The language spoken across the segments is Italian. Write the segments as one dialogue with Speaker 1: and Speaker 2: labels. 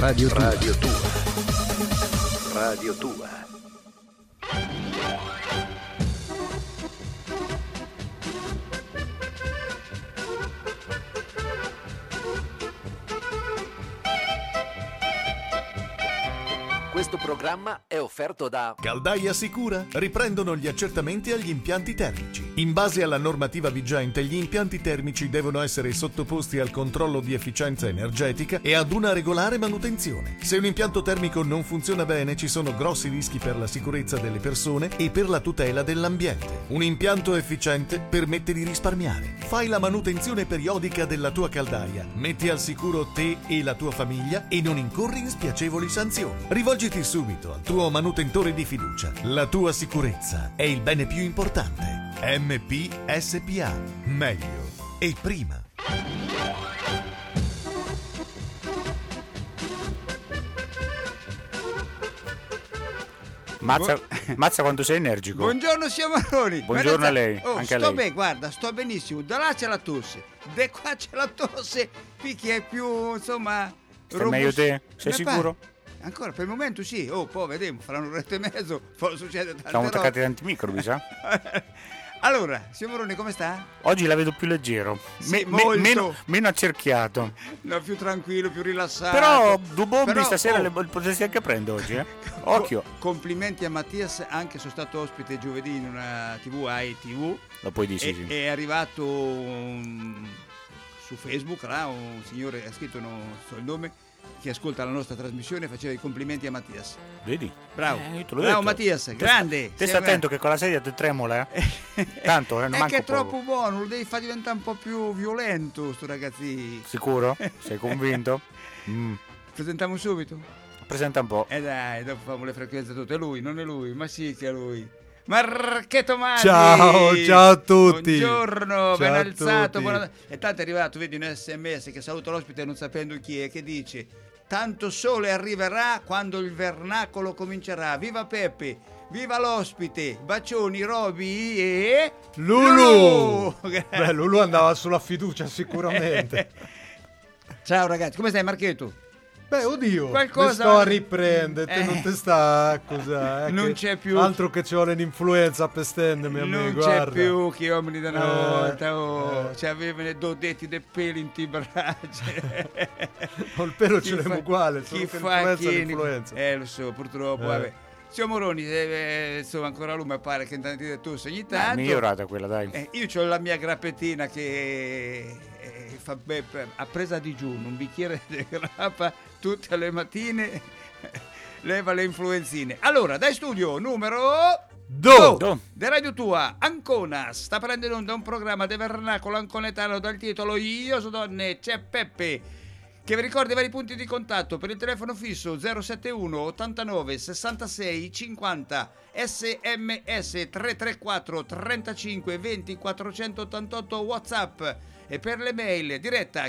Speaker 1: Radio Tua.
Speaker 2: Radio Tua. Radio Tua. Questo programma è offerto da
Speaker 3: Caldaia Sicura. Riprendono gli accertamenti agli impianti termici. In base alla normativa vigente, gli impianti termici devono essere sottoposti al controllo di efficienza energetica e ad una regolare manutenzione. Se un impianto termico non funziona bene, ci sono grossi rischi per la sicurezza delle persone e per la tutela dell'ambiente. Un impianto efficiente permette di risparmiare. Fai la manutenzione periodica della tua caldaia, metti al sicuro te e la tua famiglia e non incorri in spiacevoli sanzioni. Rivolgiti subito al tuo manutentore di fiducia. La tua sicurezza è il bene più importante. MP SPA. Meglio e prima.
Speaker 4: Mazza quanto sei energico.
Speaker 5: Buongiorno Sciamaroni.
Speaker 4: Buongiorno a lei, anche a lei.
Speaker 5: Bene, guarda, sto benissimo. Da là c'è la tosse, da qua c'è la tosse. Qui chi è più, insomma,
Speaker 4: Stai meglio te? Sei
Speaker 5: Ne
Speaker 4: sicuro?
Speaker 5: Ancora per il momento sì. Poi vedremo, faranno un'oretta e mezzo, poi succede tante
Speaker 4: Siamo attaccati
Speaker 5: robe.
Speaker 4: tanti microbi, sa?
Speaker 5: Allora, Sciamaroni, come sta?
Speaker 4: Oggi la vedo più leggero,
Speaker 5: Sì, molto.
Speaker 4: meno accerchiato.
Speaker 5: No, più tranquillo, più rilassato.
Speaker 4: Però due bombe
Speaker 5: Però,
Speaker 4: stasera le potresti anche prendere oggi, eh? Occhio.
Speaker 5: Complimenti a Mattias, anche sono stato ospite giovedì in una TV, AITV.
Speaker 4: Lo puoi dire, sì.
Speaker 5: È arrivato su Facebook, là, un signore ha scritto, non so il nome, che ascolta la nostra trasmissione e faceva i complimenti a Mattias.
Speaker 4: Vedi?
Speaker 5: Bravo,
Speaker 4: io te l'ho
Speaker 5: bravo
Speaker 4: detto.
Speaker 5: Mattias, grande.
Speaker 4: Te stai attento che con la sedia ti tremola, eh? Tanto, non
Speaker 5: è
Speaker 4: manco
Speaker 5: che è troppo
Speaker 4: poco.
Speaker 5: buono, lo devi far diventare un po' più violento sto ragazzi.
Speaker 4: Sicuro? Sei convinto?
Speaker 5: Presentiamo subito?
Speaker 4: Presenta un po'.
Speaker 5: Dai, dopo facciamo le frequenze tutte. È lui, non è lui, ma sì che è lui. Marchetto Masi.
Speaker 1: Ciao a tutti.
Speaker 5: Buongiorno,
Speaker 1: Ciao
Speaker 5: ben
Speaker 1: a
Speaker 5: alzato.
Speaker 1: tutti.
Speaker 5: E tanto è arrivato, vedi un SMS che saluta l'ospite non sapendo chi è, che dice: tanto sole arriverà quando il vernacolo comincerà. Viva Peppe, viva l'ospite, bacioni Roby e
Speaker 1: Lulu. Beh, Lulu andava sulla fiducia sicuramente.
Speaker 5: Ciao ragazzi, come stai Marchetto?
Speaker 1: Beh, oddio,
Speaker 5: Qualcosa-
Speaker 1: mi sto a riprendere, te non te sta a accusare.
Speaker 5: Non
Speaker 1: che
Speaker 5: c'è più-
Speaker 1: altro che ci vuole l'influenza per stendermi a me,
Speaker 5: Non
Speaker 1: guarda.
Speaker 5: c'è più che uomini da una volta,
Speaker 1: eh.
Speaker 5: ci avevano i dodetti dei peli in tibrage.
Speaker 1: Col pelo
Speaker 5: Chi
Speaker 1: ce l'abbiamo
Speaker 5: fa-
Speaker 1: uguale,
Speaker 5: chi
Speaker 1: solo che
Speaker 5: fa
Speaker 1: l'influenza è
Speaker 5: chi-
Speaker 1: l'influenza.
Speaker 5: Lo so, purtroppo, vabbè. Signor Moroni, insomma, ancora lui mi pare che intanto di tu ogni
Speaker 4: È
Speaker 5: tanto.
Speaker 4: migliorata quella, dai.
Speaker 5: Io ho la mia grappettina che ha preso a digiuno un bicchiere di grappa tutte le mattine, leva le influenzine. Allora, dai studio numero
Speaker 1: Do.
Speaker 5: De Radio Tua, Ancona, sta prendendo in onda un programma di vernacolo anconetano dal titolo Io so donne, c'è Peppe, che vi ricorda i vari punti di contatto per il telefono fisso 071 89 66 50, SMS 334 35 20 488, WhatsApp e per le mail diretta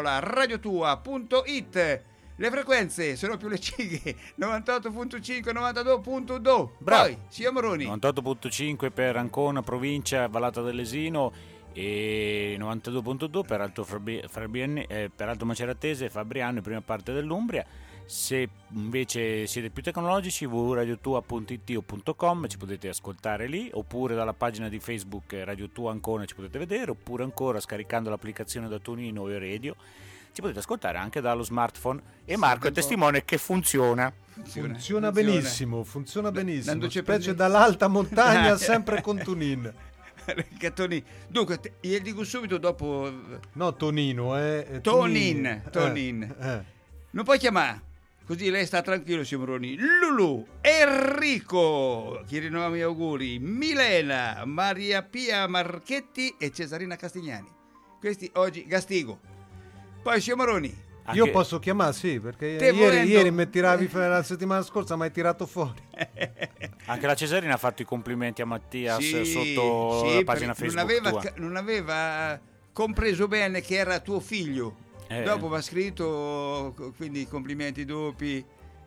Speaker 5: @radiotua.it. Le frequenze sono più le cighe 98.5 92.2.
Speaker 4: Bravo.
Speaker 5: Poi, signor Moroni,
Speaker 4: 98.5 per Ancona, provincia, Vallata dell'Esino, e 92.2 per Alto per Alto Maceratese, Fabriano e prima parte dell'Umbria. Se invece siete più tecnologici, www.radiotua.it o .com, ci potete ascoltare lì, oppure dalla pagina di Facebook Radio Tua Ancona ci potete vedere, oppure ancora scaricando l'applicazione da Tonino o Radio ci potete ascoltare anche dallo smartphone. E Marco è testimone che funziona.
Speaker 1: Funziona benissimo, funziona benissimo.
Speaker 5: Dando c'è
Speaker 1: Specie
Speaker 5: prendi-
Speaker 1: dall'alta montagna, sempre con Tunin.
Speaker 5: Che Toni. Dunque, gli dico subito dopo.
Speaker 1: No, Tonino,
Speaker 5: Tonin.
Speaker 1: Eh.
Speaker 5: Non puoi chiamare. Così lei sta tranquillo, Simoroni. Lulu, Enrico, chi rinnoviamo gli auguri, Milena, Maria Pia Marchetti e Cesarina Castigliani. Questi oggi Gastigo. Poi Simoroni.
Speaker 1: Io posso chiamare, sì, perché
Speaker 5: Te volendo-
Speaker 1: ieri mi tiravi la settimana scorsa, mi hai tirato fuori.
Speaker 4: Anche la Cesarina ha fatto i complimenti a Mattias
Speaker 5: Sì,
Speaker 4: sotto
Speaker 5: sì,
Speaker 4: la pagina
Speaker 5: perché
Speaker 4: Facebook tua.
Speaker 5: non aveva compreso bene che era tuo figlio.
Speaker 4: Eh.
Speaker 5: Dopo mi ha scritto, quindi complimenti doppi.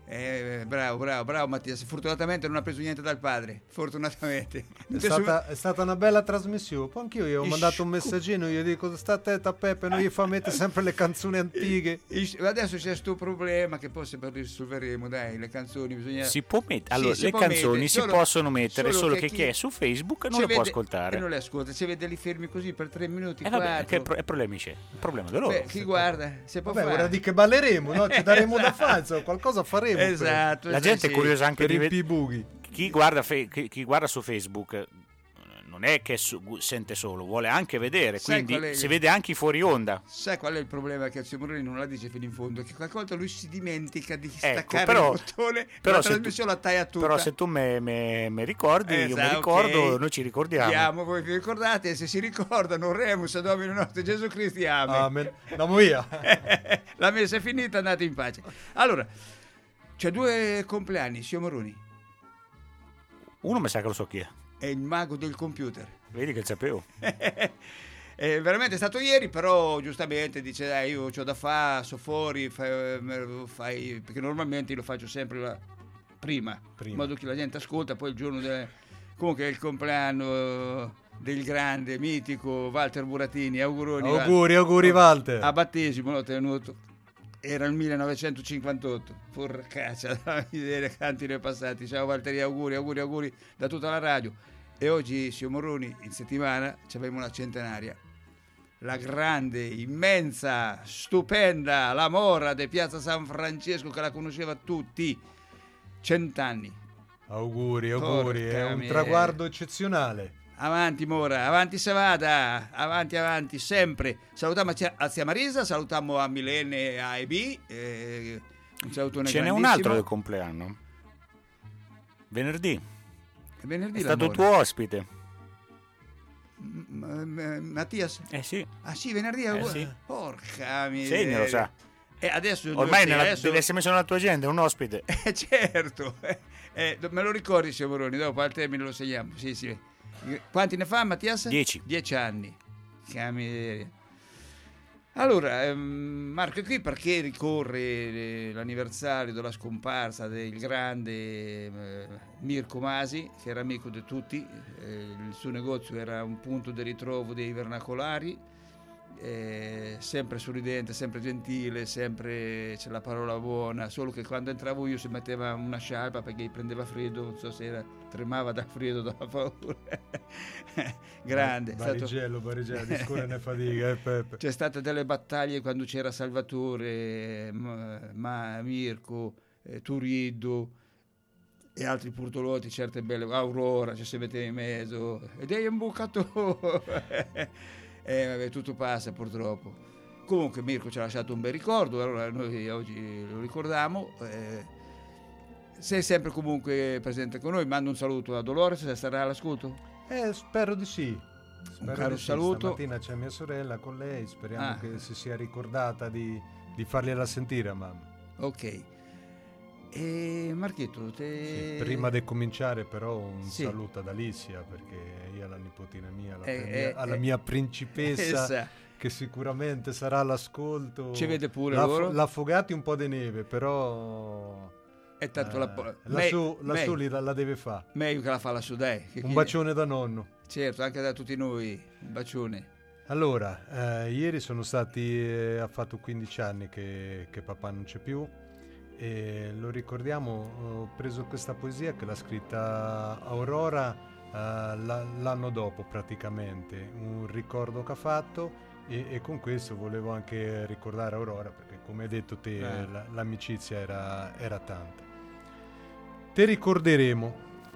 Speaker 5: Bravo Mattia. Fortunatamente non ha preso niente dal padre. Fortunatamente.
Speaker 1: È stata una bella trasmissione. Poi anch'io gli ho mandato un messaggino. Gli dico: sta attento a Peppe, non gli fa mettere sempre le canzoni antiche.
Speaker 5: Adesso c'è sto problema che poi se risolveremo. Dai, le canzoni bisogna.
Speaker 4: Si può mettere. Allora, le canzoni si possono mettere, solo che chi è su Facebook non le può ascoltare.
Speaker 5: E non le ascolta. Si vede li fermi così per 3 minuti.
Speaker 4: Vabbè, che problemi c'è? Il problema è loro.
Speaker 5: Chi guarda? Se può fare.
Speaker 1: Ora di che balleremo, no? Ci daremo da fare, insomma, qualcosa faremo.
Speaker 5: Esatto.
Speaker 4: La gente è curiosa anche
Speaker 1: per
Speaker 4: di
Speaker 1: i buchi.
Speaker 4: Chi guarda su Facebook non è che sente solo, vuole anche vedere, quindi si vede anche fuori onda.
Speaker 5: Sai qual è il problema? Che Zio Moroni non la dice fino in fondo, che qualche volta lui si dimentica di staccare il bottone, la trasmissione la taglia tutta.
Speaker 4: Però se tu me ricordi, io mi ricordo, okay. Noi ci ricordiamo.
Speaker 5: Voi vi ricordate, se si ricordano, Remus, Domino nostro Gesù Cristo, amen.
Speaker 1: Andiamo via.
Speaker 5: La messa è finita, andate in pace. Allora, c'è 2 compleanni, Zio Moroni.
Speaker 4: Uno mi sa che lo so chi è.
Speaker 5: È il mago del computer.
Speaker 4: Vedi che sapevo.
Speaker 5: Veramente è stato ieri, però giustamente dice: io c'ho da fare, so fuori, fai, perché normalmente lo faccio sempre prima, in modo che la gente ascolta. Poi il giorno comunque è il compleanno del grande, mitico Walter Buratini. Auguri
Speaker 1: Walter.
Speaker 5: A battesimo l'ho tenuto. Era il 1958, porcaccia, la miseria, canti ne passati. Ciao Valtteri, auguri da tutta la radio. E oggi, Zio Moroni, in settimana ci abbiamo una centenaria. La grande, immensa, stupenda, la Mora di Piazza San Francesco, che la conosceva tutti. 100 anni.
Speaker 1: Auguri, è un traguardo eccezionale.
Speaker 5: Avanti Mora, avanti se vada, avanti, sempre. Salutiamo a Zia Marisa, salutiamo a Milene, a EB, un salutone.
Speaker 4: Ce n'è un altro del compleanno. Venerdì è stato tuo ospite.
Speaker 5: Mattias?
Speaker 4: Sì.
Speaker 5: Ah sì, venerdì?
Speaker 4: Sì.
Speaker 5: Porca miseria.
Speaker 4: Segno, lo sa.
Speaker 5: Adesso
Speaker 4: ormai deve essere messo nella tua agenda, un ospite.
Speaker 5: Certo. Me lo ricordi, Zio Moroni, dopo al termine lo segniamo. Sì. Quanti ne fa Mattias?
Speaker 4: 10.
Speaker 5: 10 anni. Che miseria. Allora, Marco è qui perché ricorre l'anniversario della scomparsa del grande Mirko Masi, che era amico di tutti. Il suo negozio era un punto di ritrovo dei vernacolari, sempre sorridente, sempre gentile, sempre c'è la parola buona, solo che quando entravo io si metteva una sciarpa perché gli prendeva freddo, non so se tremava dal freddo, dalla paura. Grande.
Speaker 1: Barigello, di scuola ne fatica, Peppe.
Speaker 5: C'è state delle battaglie quando c'era Salvatore, Mirko, Turiddu e altri purtolotti, certe belle, Aurora, ci si metteva in mezzo, ed è un bucatore. Vabbè, tutto passa purtroppo. Comunque Mirko ci ha lasciato un bel ricordo, allora noi oggi lo ricordiamo. Sei sempre comunque presente con noi. Mando un saluto a Dolores, se sarà all'ascolto.
Speaker 1: Spero di sì.
Speaker 5: Un caro saluto.
Speaker 1: Stamattina c'è mia sorella con lei, speriamo che si sia ricordata di fargliela sentire a mamma.
Speaker 5: Ok. E Marchetto,
Speaker 1: prima di cominciare però un saluto ad Alicia, perché io la nipotina mia, alla mia principessa, che sicuramente sarà all'ascolto.
Speaker 5: Ci vede pure loro.
Speaker 1: L'affogati un po' di neve, però
Speaker 5: è tanto
Speaker 1: lassù la deve fare.
Speaker 5: Meglio che la fa lassù, dai.
Speaker 1: Un bacione da nonno.
Speaker 5: Certo, anche da tutti noi, un bacione.
Speaker 1: Allora, ieri sono stati, ha fatto 15 anni che papà non c'è più. E lo ricordiamo, ho preso questa poesia che l'ha scritta Aurora l'anno dopo praticamente, un ricordo che ha fatto e con questo volevo anche ricordare Aurora, perché come hai detto te l'amicizia era tanta. Te ricorderemo.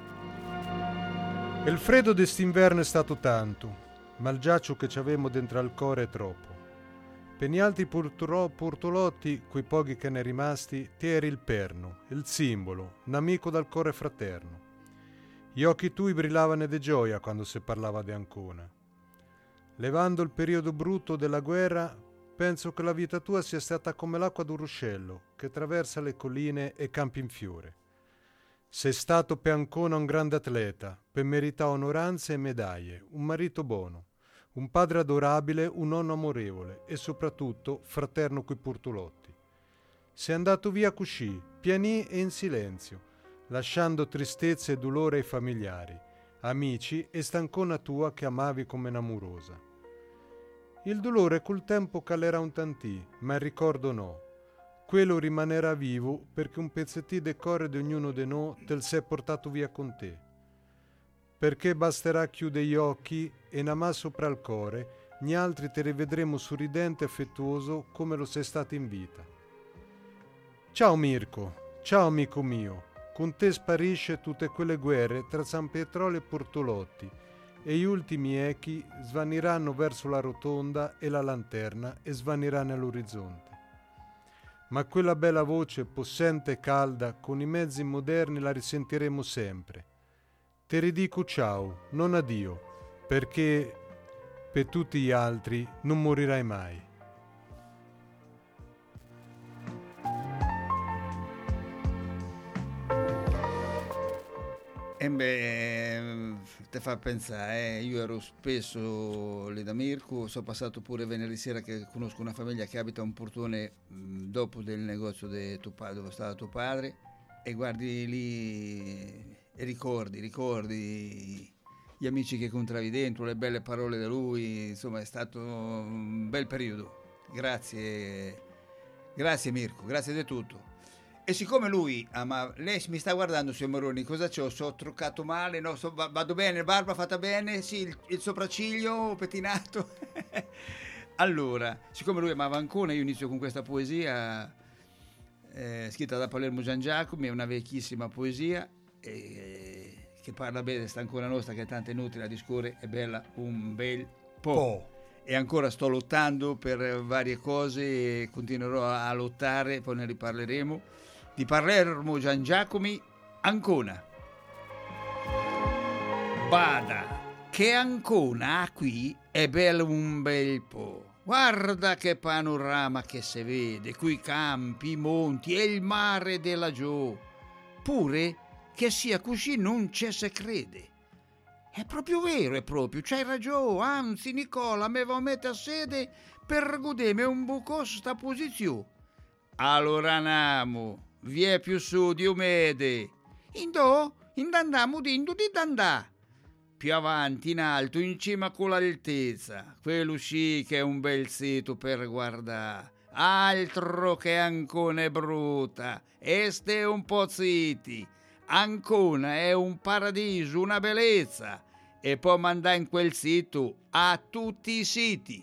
Speaker 1: Il freddo di st'inverno è stato tanto, ma il giaccio che ci avevamo dentro al cuore è troppo. Per gli altri purtolotti, quei pochi che ne rimasti, ti eri il perno, il simbolo, un amico dal cuore fraterno. Gli occhi tui brillavano di gioia quando si parlava di Ancona. Levando il periodo brutto della guerra, penso che la vita tua sia stata come l'acqua d'un ruscello che attraversa le colline e campi in fiore. Sei stato per Ancona un grande atleta, per meritare onoranze e medaglie, un marito buono. Un padre adorabile, un nonno amorevole e soprattutto fraterno coi purtolotti. Sei andato via così, pianì e in silenzio, lasciando tristezza e dolore ai familiari, amici e stancona tua che amavi come un'amurosa. Il dolore col tempo calerà un tantì, ma il ricordo no. Quello rimanerà vivo perché un pezzettì de core di ognuno de noi te sei portato via con te. Perché basterà chiudere gli occhi e namà sopra il core, gli altri te rivedremo sorridente e affettuoso come lo sei stato in vita. Ciao Mirko, ciao amico mio, con te sparisce tutte quelle guerre tra San Pietrolo e Portolotti e gli ultimi echi svaniranno verso la rotonda e la lanterna e svaniranno all'orizzonte. Ma quella bella voce possente e calda con i mezzi moderni la risentiremo sempre. Te ridico ciao, non addio, perché per tutti gli altri non morirai mai.
Speaker 5: Te fa pensare, io ero spesso lì da Mirko, sono passato pure venerdì sera che conosco una famiglia che abita un portone dopo del negozio dove stava tuo padre, e guardi lì e ricordi gli amici che incontravi dentro, le belle parole da lui, insomma è stato un bel periodo. Grazie Mirko, grazie di tutto. E siccome lui lei mi sta guardando, signor Moroni, cosa c'ho? Sono truccato male? No, vado bene, barba fatta bene? Sì, il sopracciglio pettinato? Allora, siccome lui amava Ancona, io inizio con questa poesia scritta da Palermo Gian Giacomi, è una vecchissima poesia che parla bene di sta Ancona nostra, che è tanto inutile a discorrere, è bella un bel po'. E ancora sto lottando per varie cose e continuerò a lottare, poi ne riparleremo. Di Palermo Gian Giacomi, Ancona. Bada, che Ancona qui è bello un bel po'. Guarda che panorama che si vede, qui campi, i monti e il mare della giù. Pure che sia così non c'è se crede. È proprio vero, c'hai ragione. Anzi, Nicola, me va a mettere a sede per godermi un buco sta posizione. Allora andiamo. Vie più su di umede. Indandiamo dindo di dandà. Più avanti in alto, in cima con l'altezza. Quello sì che è un bel sito per guardare. Altro che Ancona è brutta. Este è un po' zitti. Ancona è un paradiso, una bellezza. E può mandare in quel sito a tutti i siti.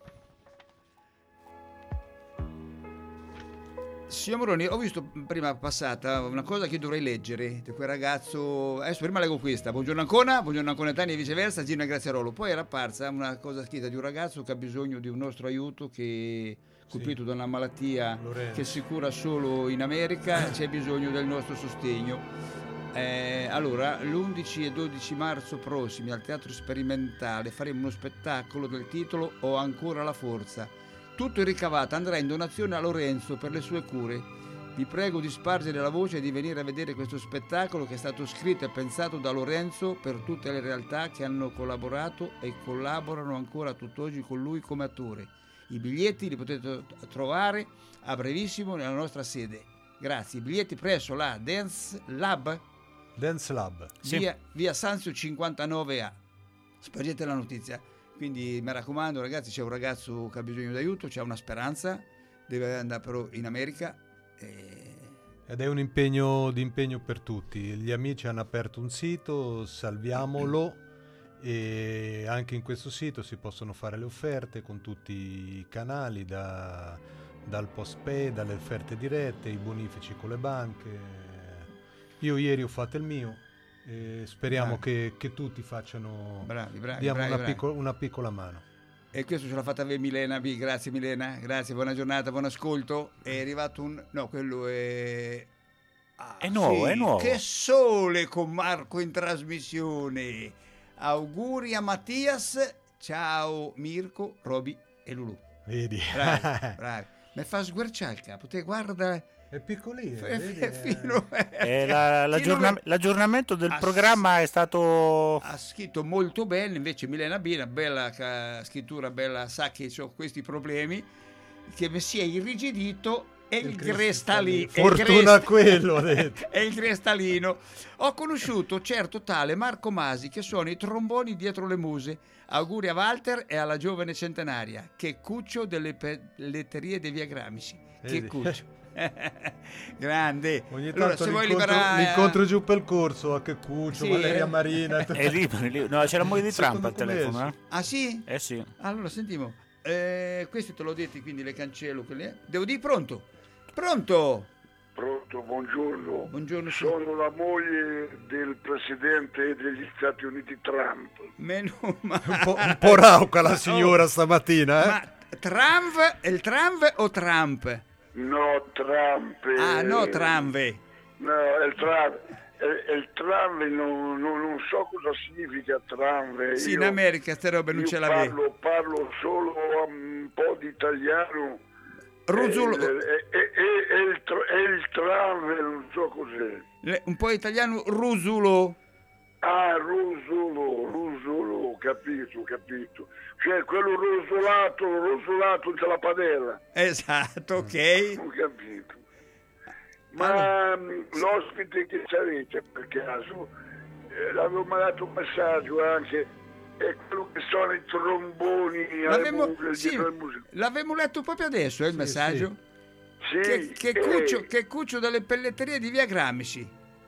Speaker 5: Signor Moroni, ho visto prima passata una cosa che dovrei leggere di quel ragazzo. Adesso prima leggo questa: buongiorno Ancona, buongiorno Anconetani e viceversa, Gino e Graziarolo. Poi era apparsa una cosa scritta di un ragazzo che ha bisogno di un nostro aiuto, che è colpito da una malattia che si cura solo in America, c'è bisogno del nostro sostegno. Allora, l'11 e 12 marzo prossimi al Teatro Sperimentale faremo uno spettacolo del titolo Ho ancora la forza. Tutto il ricavato andrà in donazione a Lorenzo per le sue cure. Vi prego di spargere la voce e di venire a vedere questo spettacolo che è stato scritto e pensato da Lorenzo per tutte le realtà che hanno collaborato e collaborano ancora tutt'oggi con lui come attore. I biglietti li potete trovare a brevissimo nella nostra sede. Grazie. I biglietti presso la Dance Lab.
Speaker 4: Sì.
Speaker 5: Via Sanzio 59A. Spargete la notizia. Quindi mi raccomando ragazzi, c'è un ragazzo che ha bisogno di aiuto, c'è una speranza, deve andare però in America.
Speaker 1: Ed è un impegno per tutti. Gli amici hanno aperto un sito, salviamolo, e anche in questo sito si possono fare le offerte con tutti i canali, dal post-pay, dalle offerte dirette, i bonifici con le banche. Io ieri ho fatto il mio. Speriamo che tutti facciano, diamo una piccola mano.
Speaker 5: E questo ce l'ha fatta Milena B. Grazie Milena, grazie, buona giornata, buon ascolto. È arrivato quello è
Speaker 4: nuovo, è nuovo.
Speaker 5: Che sole con Marco in trasmissione. Auguri a Mattias. Ciao Mirko, Roby e Lulu.
Speaker 1: Vedi,
Speaker 5: bravi. Mi fa sguarciare il capo, te guarda.
Speaker 1: È piccolino,
Speaker 4: l'aggiornamento del programma è stato...
Speaker 5: Ha scritto molto bene, invece Milena B, una bella scrittura, bella, sa che ho questi problemi, che mi si è irrigidito e il cristalino.
Speaker 1: Fortuna quello, ha detto.
Speaker 5: E il cristalino. Ho conosciuto certo tale Marco Masi che suona i tromboni dietro le muse. Auguri a Walter e alla giovane centenaria. Che cuccio delle pelletterie di Via Gramsci. Che cuccio. Grande.
Speaker 1: Ogni
Speaker 5: Allora,
Speaker 1: tanto
Speaker 5: se vuoi liberare
Speaker 1: l'incontro giù per il corso a Che Cuccio,
Speaker 5: Sì,
Speaker 1: Valeria Marina.
Speaker 4: È lì. No, c'è la moglie di
Speaker 1: Secondo
Speaker 4: Trump al
Speaker 1: come
Speaker 4: telefono.
Speaker 1: esce?
Speaker 5: Ah sì?
Speaker 4: Sì.
Speaker 5: Allora sentiamo. Questi te l'ho detti, quindi le cancello quelle. Devo dire pronto. Pronto.
Speaker 6: Pronto, buongiorno.
Speaker 5: Buongiorno, sì.
Speaker 6: Sono la moglie del presidente degli Stati Uniti Trump.
Speaker 5: Meno male.
Speaker 1: Un po' rauca la signora stamattina, eh?
Speaker 5: Ma Trump, è il Trump o Trump?
Speaker 6: No, Trump.
Speaker 5: Ah, no, Trump.
Speaker 6: No, è il Trump. Il Trump non so cosa significa Trump.
Speaker 5: Sì, in America ste robe non ce l'avevo.
Speaker 6: Parlo solo un po' di italiano.
Speaker 5: Ruzzolo.
Speaker 6: E il Trump, non so cos'è.
Speaker 5: Un po' italiano, Rusulo.
Speaker 6: Ah, rusolo, capito. Cioè quello rosolato tra la padella.
Speaker 5: Esatto, ok.
Speaker 6: Ho capito. Ma l'ospite che c'avete per caso, l'avevo mandato un messaggio anche, è quello che sono i tromboni
Speaker 5: L'avevo letto proprio adesso, il messaggio.
Speaker 6: Sì.
Speaker 5: Che cuccio delle pelletterie di Via Gramsci.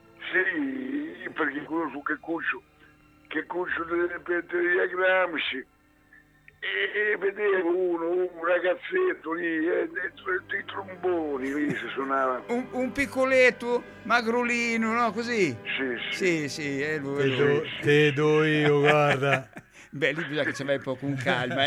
Speaker 6: Sì, perché conosco che cuccio delle pelletterie di Via Gramsci. E vedevo un ragazzetto lì, dei tromboni lì si suonava.
Speaker 5: Un piccoletto, magrolino, no? Così? Sì, è lui.
Speaker 1: Te do io, guarda.
Speaker 5: Beh, lì bisogna che ci vai un po' con calma,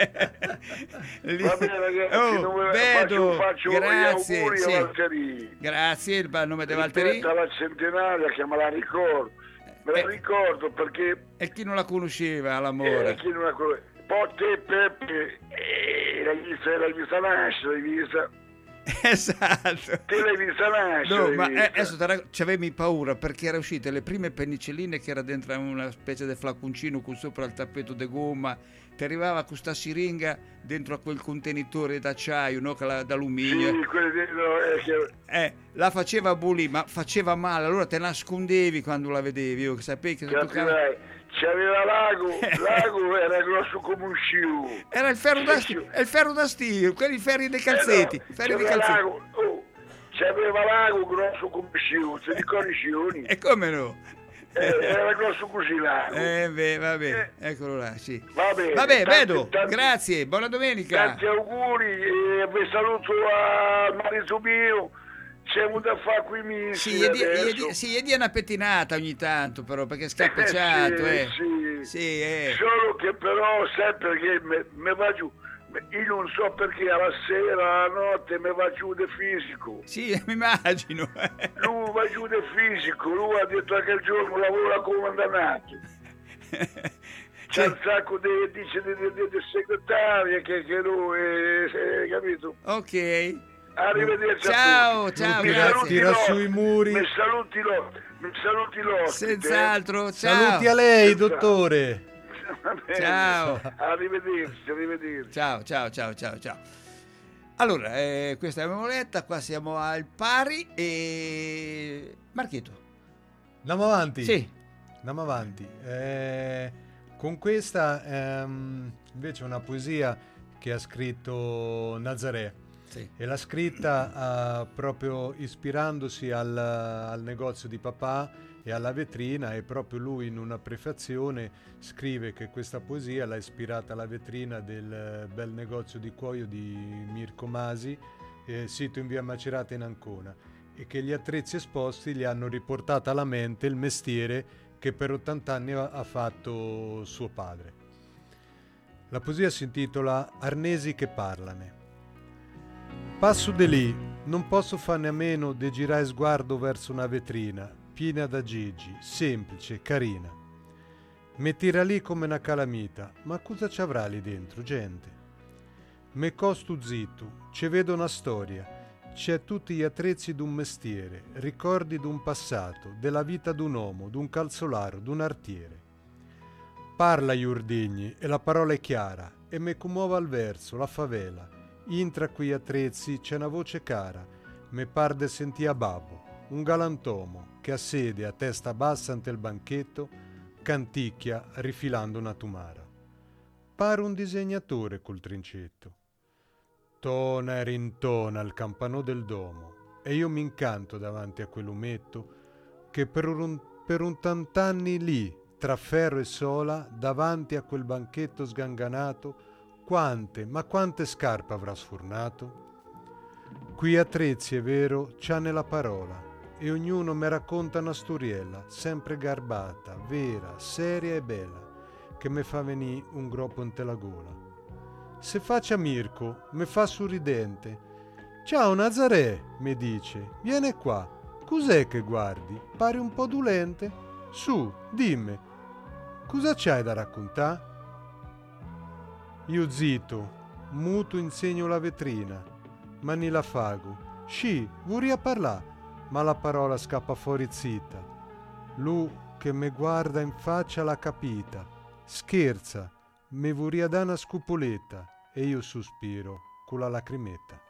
Speaker 5: Lì...
Speaker 6: Va bene ragazzi, faccio
Speaker 5: grazie,
Speaker 6: gli auguri
Speaker 5: sì.
Speaker 6: a Valtteri.
Speaker 5: Grazie, il nome di Valtteri.
Speaker 6: La centenaria che me la ricordo. Me la ricordo perché...
Speaker 5: E chi non la conosceva, l'amore?
Speaker 6: Chi non la conosceva. Poi te, Peppe, l'hai vista nascere,
Speaker 5: Esatto.
Speaker 6: Te l'hai vista nascere.
Speaker 5: No, ma adesso c'avevi paura perché era uscite le prime pennicilline che era dentro una specie di flaconcino con sopra il tappeto di gomma. Ti arrivava questa siringa dentro a quel contenitore d'acciaio, no? D'alluminio.
Speaker 6: Sì, quelli dentro,
Speaker 5: la faceva bulli, ma faceva male, allora te nascondevi quando la vedevi, io sapevi che
Speaker 6: c'aveva l'ago era grosso come un sciù.
Speaker 5: Era il ferro da stiro, quelli ferri dei calzetti.
Speaker 6: C'aveva l'ago grosso come un sciù, ti ricordi i sciuni?
Speaker 5: E come no?
Speaker 6: Era grosso così l'ago.
Speaker 5: Vabbè, eccolo là, sì.
Speaker 6: Vabbè,
Speaker 5: vedo, grazie, buona domenica.
Speaker 6: Tanti auguri e vi saluto al marito mio. C'è un da fare qui misi
Speaker 5: gli dia una pettinata ogni tanto però perché è scappacciato
Speaker 6: sì. Solo che però sai perché mi va giù, io non so perché alla sera, alla notte mi va giù di fisico.
Speaker 5: Sì, mi immagino.
Speaker 6: Lui va giù di fisico, lui ha detto che il giorno lavora come un dannato. C'è un sacco di segretarie che lui, capito?
Speaker 5: Ok.
Speaker 6: Arrivederci
Speaker 5: ciao,
Speaker 6: a tutti.
Speaker 5: grazie.
Speaker 1: Tira sui muri.
Speaker 6: Mi saluti l'ospite.
Speaker 5: Senz'altro, ciao.
Speaker 1: Saluti a lei, dottore.
Speaker 5: Ciao.
Speaker 6: Arrivederci.
Speaker 5: Ciao. Allora, questa l'abbiamo letta, qua siamo al pari e... Marchetto.
Speaker 1: Andiamo avanti?
Speaker 5: Sì.
Speaker 1: Andiamo avanti. Con questa invece una poesia che ha scritto Nazaré.
Speaker 5: Sì.
Speaker 1: E l'ha scritta proprio ispirandosi al negozio di papà e alla vetrina, e proprio lui in una prefazione scrive che questa poesia l'ha ispirata alla vetrina del bel negozio di cuoio di Mirko Masi, sito in via Macerata in Ancona, e che gli attrezzi esposti gli hanno riportato alla mente il mestiere che per 80 anni ha fatto suo padre. La poesia si intitola Arnesi che parlane. Passo di lì, non posso farne a meno di girare sguardo verso una vetrina, piena d'aggeggi, semplice, carina. Mi tira lì come una calamita, ma cosa ci avrà lì dentro, gente? Me costo zitto, ci vedo una storia, c'è tutti gli attrezzi d'un mestiere, ricordi d'un passato, della vita d'un uomo, d'un calzolaro, d'un artiere. Parla gli ordigni e la parola è chiara, e me commuova al verso, la favela, Intra qui attrezzi c'è una voce cara, me par de sentia babbo, un galantomo che a sede a testa bassa ante il banchetto canticchia rifilando una tumara. Pare un disegnatore col trincetto. Tona e rintona il campanò del domo e io mi incanto davanti a quell'umetto che per un tant'anni lì, tra ferro e sola, davanti a quel banchetto sganganato, quante scarpe avrà sfurnato? Qui attrezzi, è vero, c'ha nella parola, e ognuno mi racconta una storiella, sempre garbata, vera, seria e bella, che me fa venì un groppo ante la gola. Se faccia Mirko, me fa sorridente. Ciao Nazaré, mi dice, viene qua. Cos'è che guardi? Pare un po' dolente. Su, dimmi, cosa c'hai da raccontare? Io zitto, muto insegno la vetrina, ma ni la fago. Sci, vorrei parlare, ma la parola scappa fuori zitta. Lui che me guarda in faccia l'ha capita. Scherza, me vorrei dare una scupoletta e io sospiro con la lacrimetta.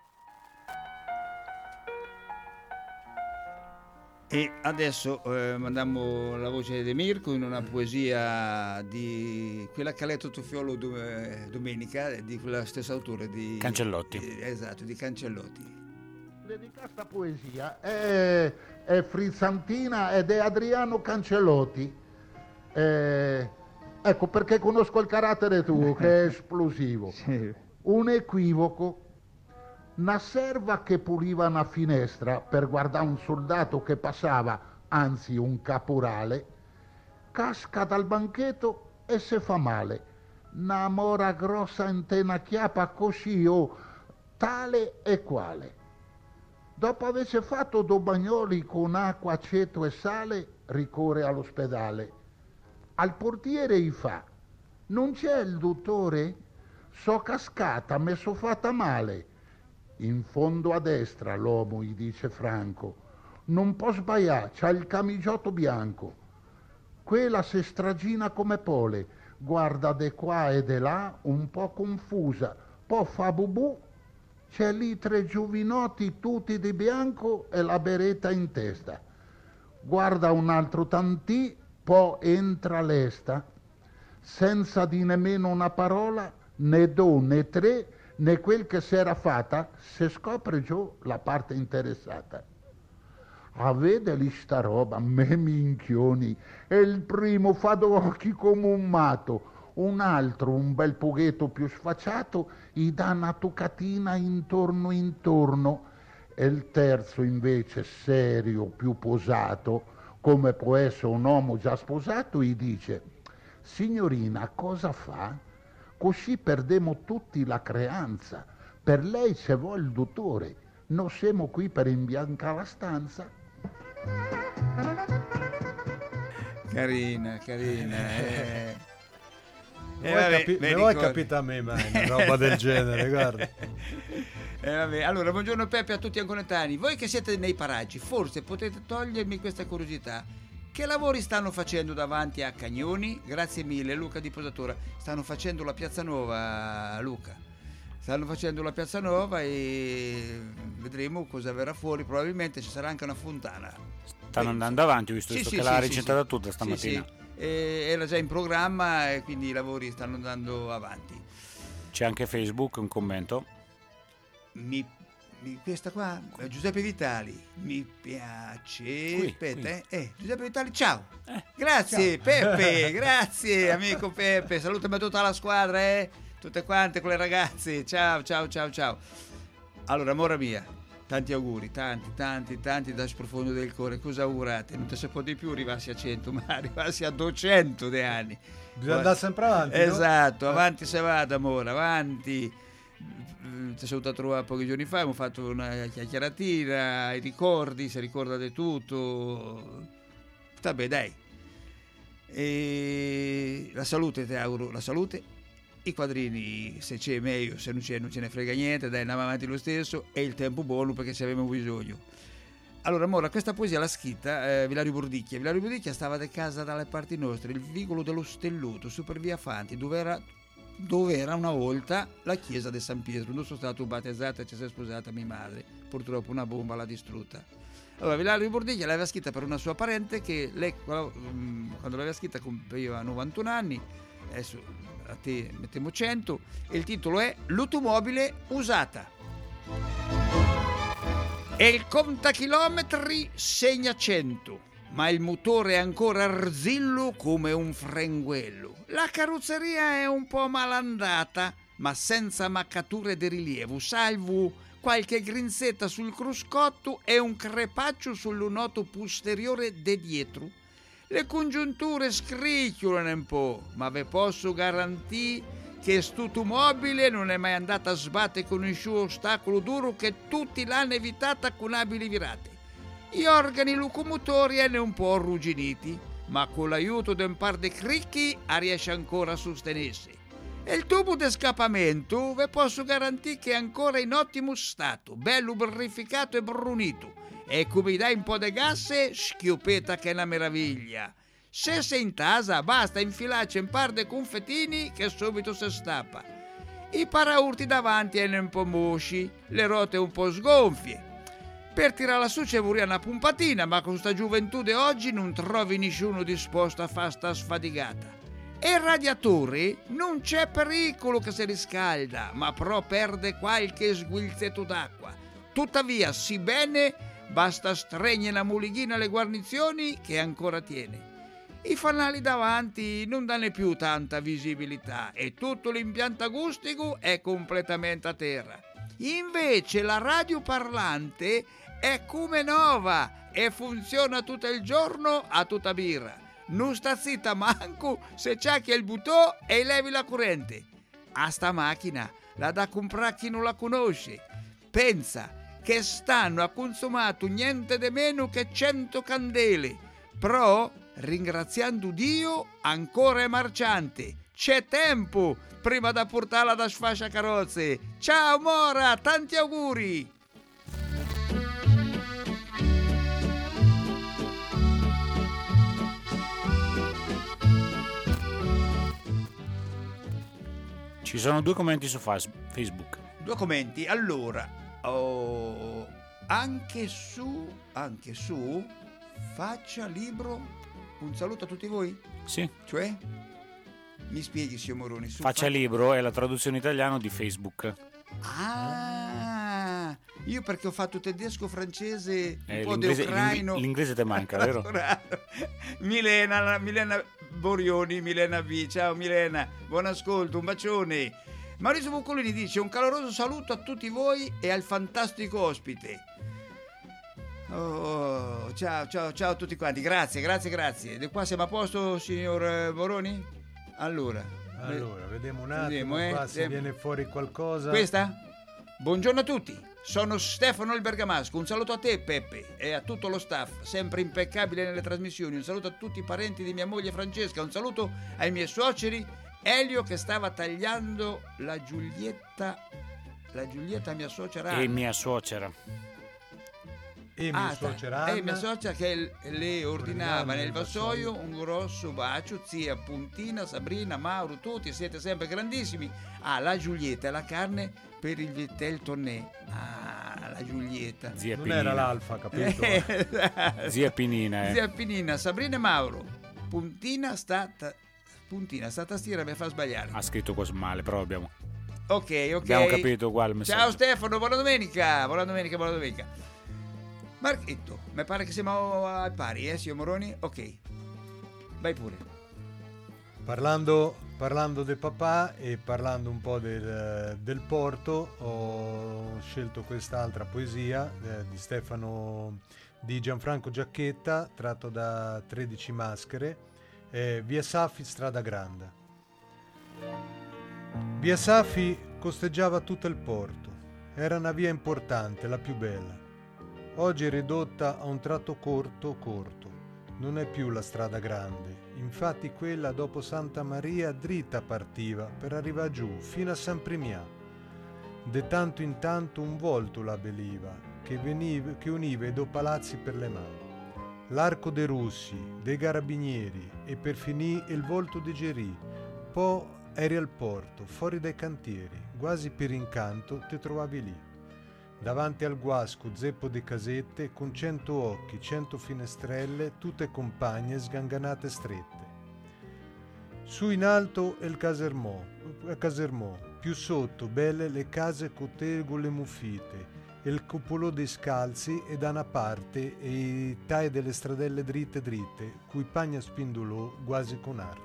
Speaker 5: E adesso mandiamo la voce di Mirko in una poesia di quella che ha letto Tuffiolo domenica, di quella stessa autore di
Speaker 4: Cancellotti.
Speaker 5: Esatto, di Cancellotti.
Speaker 7: Questa poesia è frizzantina ed è Adriano Cancellotti. Ecco perché conosco il carattere tuo che è esplosivo.
Speaker 5: Sì.
Speaker 7: Un equivoco. Una serva che puliva una finestra per guardare un soldato che passava, anzi un caporale, casca dal banchetto e se fa male. Una mora grossa in tena chiappa così tale e quale. Dopo averci fatto 2 bagnoli con acqua, aceto e sale, ricorre all'ospedale. Al portiere gli fa: non c'è il dottore? So cascata, me so fatta male. In fondo a destra l'uomo gli dice franco: non può sbagliare, c'ha il camigiotto bianco. Quella se stragina come pole, guarda de qua e de là, un po' confusa, poi fa bubù. C'è lì 3 giovinotti tutti di bianco e la beretta in testa. Guarda un altro tantì, poi entra lesta, senza di nemmeno una parola, né 2 né 3, né quel che s'era fatta, se scopre giù la parte interessata. A vedere sta roba, me minchioni, e il primo fa 2 occhi come un matto, un altro, un bel pughetto più sfacciato, gli dà una toccatina intorno, e il terzo invece, serio, più posato, come può essere un uomo già sposato, gli dice: signorina, cosa fa? Così perdemo tutti la creanza. Per lei se vuole il dottore, non siamo qui per imbiancare la stanza.
Speaker 5: Carina.
Speaker 1: Me vuoi capita a me, ma una roba del genere, guarda.
Speaker 5: Vabbè. Allora, buongiorno Peppe a tutti anconetani. Voi che siete nei paraggi, forse potete togliermi questa curiosità. Che lavori stanno facendo davanti a Cagnoni? Grazie mille, Luca di Posatora. Stanno facendo la Piazza Nuova, Luca. Stanno facendo la Piazza Nuova e vedremo cosa verrà fuori. Probabilmente ci sarà anche una fontana.
Speaker 4: Stanno andando avanti, ho visto che l'ha recintata tutta stamattina.
Speaker 5: Sì. Era già in programma e quindi i lavori stanno andando avanti.
Speaker 4: C'è anche Facebook, un commento.
Speaker 5: Questa qua, Giuseppe Vitali, mi piace. Aspetta,
Speaker 4: qui.
Speaker 5: Giuseppe Vitali, ciao. Grazie, ciao. Peppe, grazie, amico Peppe. Salutami a tutta la squadra, tutte quante con le ragazze. Ciao. Allora, amore mia, tanti auguri, tanti da sprofondo del cuore. Cosa augurate? Non ti si può di più arrivarsi a 100, ma arrivarsi a 200 di anni.
Speaker 1: Bisogna andare sempre avanti.
Speaker 5: Esatto,
Speaker 1: no?
Speaker 5: Avanti se vada, amore, avanti. Ti ho salutato pochi giorni fa, abbiamo fatto una chiacchieratina, i ricordi, si ricorda di tutto. Vabbè, dai. E la salute, ti auguro, la salute. I quadrini, se c'è meglio, se non c'è non ce ne frega niente, dai, andiamo avanti lo stesso, e il tempo buono perché ci avevamo bisogno. Allora, amore, questa poesia l'ha scritta Vilario Bordicchia. Vilario Bordicchia stava da casa dalle parti nostre, il vicolo dello Stelluto, su per via Fanti, dove era dove era una volta la chiesa di San Pietro. Non sono stato battezzata e ci si è sposata mia madre, purtroppo una bomba l'ha distrutta. Allora Villario di Bordiglia l'aveva scritta per una sua parente che lei quando l'aveva scritta compiva 91 anni, adesso a te mettiamo 100, e il titolo è L'automobile usata. E il contachilometri segna 100, ma il motore è ancora arzillo come un frenguello. La carrozzeria è un po' malandata, ma senza maccature di rilievo, salvo qualche grinzetta sul cruscotto e un crepaccio sul lunoto posteriore de dietro. Le congiunture scricchiolano un po', ma ve posso garantire che st'automobile non è mai andata a sbattere con il suo ostacolo duro, che tutti l'hanno evitata con abili virate. Gli organi locomotori erano un po' arrugginiti, ma con l'aiuto di un par di cricchi riesce ancora a sostenersi. E il tubo di scappamento ve posso garantire che è ancora in ottimo stato, bello lubrificato e brunito, e come dai un po' di gas, schioppetta che è una meraviglia. Se sei in tasa, basta infilarci un par di confettini che subito si stappa. I paraurti davanti erano un po' mosci, le ruote un po' sgonfie. Per tirarla su ci vorrà una pompatina, ma con sta gioventù di oggi non trovi nessuno disposto a fare sta sfadigata. E il radiatore non c'è pericolo che si riscalda, ma però perde qualche sguizzetto d'acqua. Tuttavia, sì bene, basta stregne una mulighina alle guarnizioni che ancora tiene. I fanali davanti non danno più tanta visibilità e tutto l'impianto acustico è completamente a terra. Invece la radioparlante è come nuova e funziona tutto il giorno a tutta birra. Non sta zitta manco se ciacchi il bottone e levi la corrente. A sta macchina la da comprare chi non la conosce. Pensa che stanno a consumato niente di meno che 100 candele. Però, ringraziando Dio, ancora è marciante. C'è tempo prima da portarla da sfascia carrozze. Ciao Mora, tanti auguri!
Speaker 4: Ci sono 2 commenti su Facebook.
Speaker 5: 2 commenti. Allora, anche su Faccia Libro. Un saluto a tutti voi?
Speaker 4: Sì.
Speaker 5: Cioè? Mi spieghi, signor Moroni?
Speaker 4: Faccia Libro è la traduzione italiana di Facebook.
Speaker 5: Ah, io perché ho fatto tedesco, francese, un po' di ucraino.
Speaker 4: L'inglese te manca, vero?
Speaker 5: Milena Borioni, Milena B. Ciao Milena, buon ascolto, un bacione. Maurizio Boccolini dice un caloroso saluto a tutti voi e al fantastico ospite. Oh, ciao a tutti quanti, grazie. Di qua siamo a posto, signor Boroni? Allora,
Speaker 1: vediamo un attimo, qua se viene fuori qualcosa.
Speaker 5: Questa? Buongiorno a tutti, sono Stefano il Bergamasco, un saluto a te Peppe e a tutto lo staff, sempre impeccabile nelle trasmissioni, un saluto a tutti i parenti di mia moglie Francesca, un saluto ai miei suoceri, Elio che stava tagliando la Giulietta mia suocera
Speaker 4: e mia suocera.
Speaker 1: E mia suocera Anna.
Speaker 5: E mia suocera che le ordinava nel vassoio un grosso bacio, zia Puntina, Sabrina, Mauro, tutti siete sempre grandissimi. La Giulietta, la carne per il vitello tonné. La Giulietta.
Speaker 4: Zia
Speaker 1: non
Speaker 4: Pinina.
Speaker 1: Era l'alfa, capito?
Speaker 4: Zia Pinina.
Speaker 5: Zia Pinina, Sabrina e Mauro. Puntina sta tastiera mi fa sbagliare.
Speaker 4: Ha scritto così male, però abbiamo capito uguale il messaggio.
Speaker 5: Ciao Stefano, buona domenica. Marchetto, mi pare che siamo al pari, signor Moroni? Ok, vai pure.
Speaker 1: Parlando del papà e parlando un po' del porto, ho scelto quest'altra poesia di Gianfranco Giacchetta, tratto da 13 maschere, Via Saffi, strada grande. Via Saffi costeggiava tutto il porto, era una via importante, la più bella. Oggi è ridotta a un tratto corto, non è più la strada grande, infatti quella dopo Santa Maria dritta partiva per arrivare giù fino a San Primià. De tanto in tanto un volto la beliva, che univa i 2 palazzi per le mani. L'arco dei Russi, dei Carabinieri e per finì il volto di Gerì, poi eri al porto, fuori dai cantieri, quasi per incanto ti trovavi lì. Davanti al guasco zeppo di casette con 100 occhi, 100 finestrelle, tutte compagne sganganate strette. Su in alto è il casermò, più sotto belle le case con tegole muffite, il cupolo dei scalzi e da una parte e i tai delle stradelle dritte, cui pagna spindolò quasi con arte.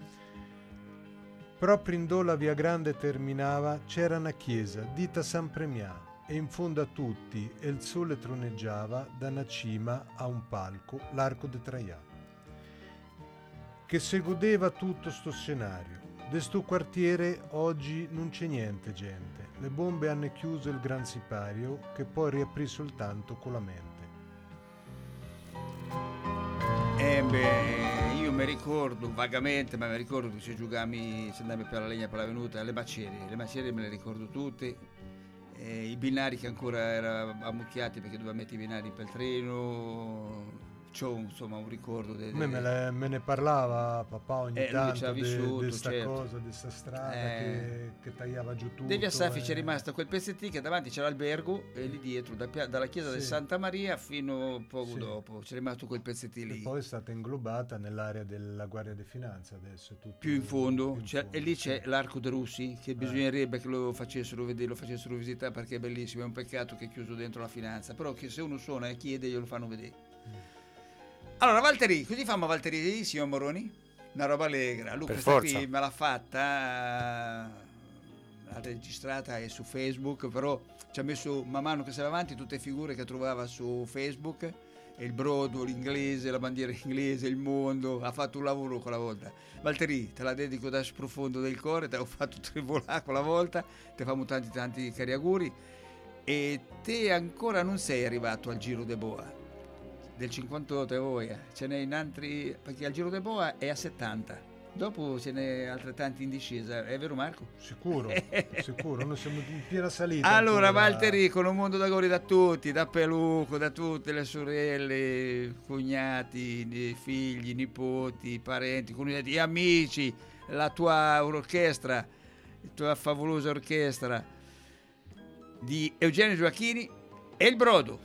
Speaker 1: Proprio in do la via grande terminava, c'era una chiesa, dita San Premià, e in fondo a tutti e il sole troneggiava da una cima a un palco, l'arco di Traià. Che se godeva tutto sto scenario. De sto quartiere oggi non c'è niente gente. Le bombe hanno chiuso il gran sipario che poi riaprì soltanto con la mente.
Speaker 5: Io mi ricordo vagamente, ma mi ricordo che se andavi per la legna per la venuta, le macerie me le ricordo tutte. I binari che ancora erano ammucchiati perché doveva mettere i binari per il treno. C'ho insomma un ricordo
Speaker 1: me ne parlava papà ogni tanto di questa
Speaker 5: certo.
Speaker 1: cosa, di questa strada che tagliava giù tutto.
Speaker 5: Devi a Safi c'è rimasto quel pezzettino che davanti c'era l'albergo e lì dietro dalla chiesa di Santa Maria fino poco dopo c'è rimasto quel pezzettino lì.
Speaker 1: E poi è stata inglobata nell'area della Guardia di Finanza adesso tutto
Speaker 5: più in fondo, e lì c'è l'Arco dei Russi che bisognerebbe che lo facessero vedere, lo facessero visitare perché è bellissimo, è un peccato che è chiuso dentro la finanza, però che se uno suona e chiede glielo fanno vedere. Allora, Valtteri, così fanno Valtteri, signor Moroni? Una roba allegra. Luca, questa qui me l'ha fatta, l'ha registrata e su Facebook, però ci ha messo man mano che stava avanti tutte figure che trovava su Facebook, e il brodo, l'inglese, la bandiera inglese, il mondo, ha fatto un lavoro quella volta. Valtteri, te la dedico da sprofondo del cuore, te l'ho fatto tribolare quella volta, te famo tanti cari auguri, e te ancora non sei arrivato al Giro de Boa. Del 58 ce n'è in altri, perché al Giro de Boa è a 70, dopo ce n'è altrettanti in discesa, è vero Marco?
Speaker 1: Sicuro, noi siamo in piena salita.
Speaker 5: Allora Valtteri, con un mondo d'amore da tutti, da Peluco, da tutte le sorelle, cognati, figli, nipoti, parenti, comunità, amici, la tua orchestra, la tua favolosa orchestra di Eugenio Gioacchini e il brodo.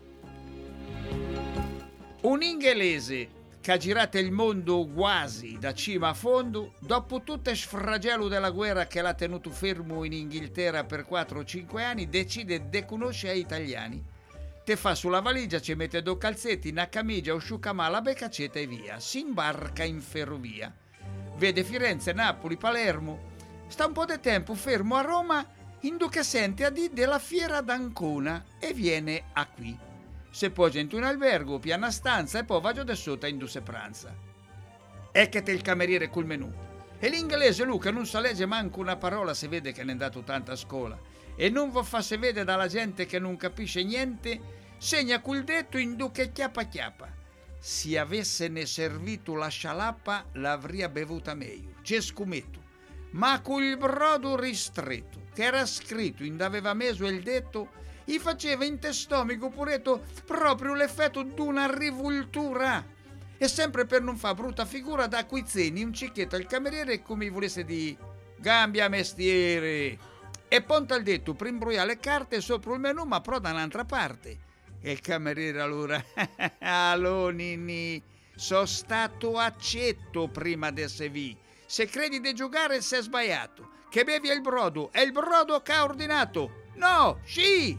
Speaker 5: Un inglese che ha girato il mondo quasi da cima a fondo, dopo tutto il sfragello della guerra che l'ha tenuto fermo in Inghilterra per 4 o 5 anni, decide di conoscere gli italiani. Te fa sulla valigia, ci mette 2 calzetti, una camicia, un asciugamano, la beccacetta e via. Si imbarca in ferrovia. Vede Firenze, Napoli, Palermo. Sta un po' di tempo fermo a Roma, in che sente a di della fiera d'Ancona e viene a qui. Se poggia in un albergo, piana stanza e poi va giù da sotto in se pranza. Eccate il cameriere col menù. E l'inglese Luca non sa legge manco una parola, se vede che ne è andato tanta a scuola. E non va fa se vede dalla gente che non capisce niente, segna col detto in che chiappa. Se avesse ne servito la scialappa, l'avria bevuta meglio. C'è scumetto. Ma col brodo ristretto, che era scritto in aveva meso il detto, gli faceva in testomico puretto proprio l'effetto d'una rivoltura. E sempre per non fa brutta figura da quizzeni un cicchetto al cameriere come volesse di cambia mestiere. E ponta il detto per imbrogliare le carte sopra il menù ma però da un'altra parte. E il cameriere allora, allo Nini, so stato accetto prima di SV. Se credi di giocare sei sbagliato. Che bevi il brodo, è il brodo che ha ordinato. No, sì,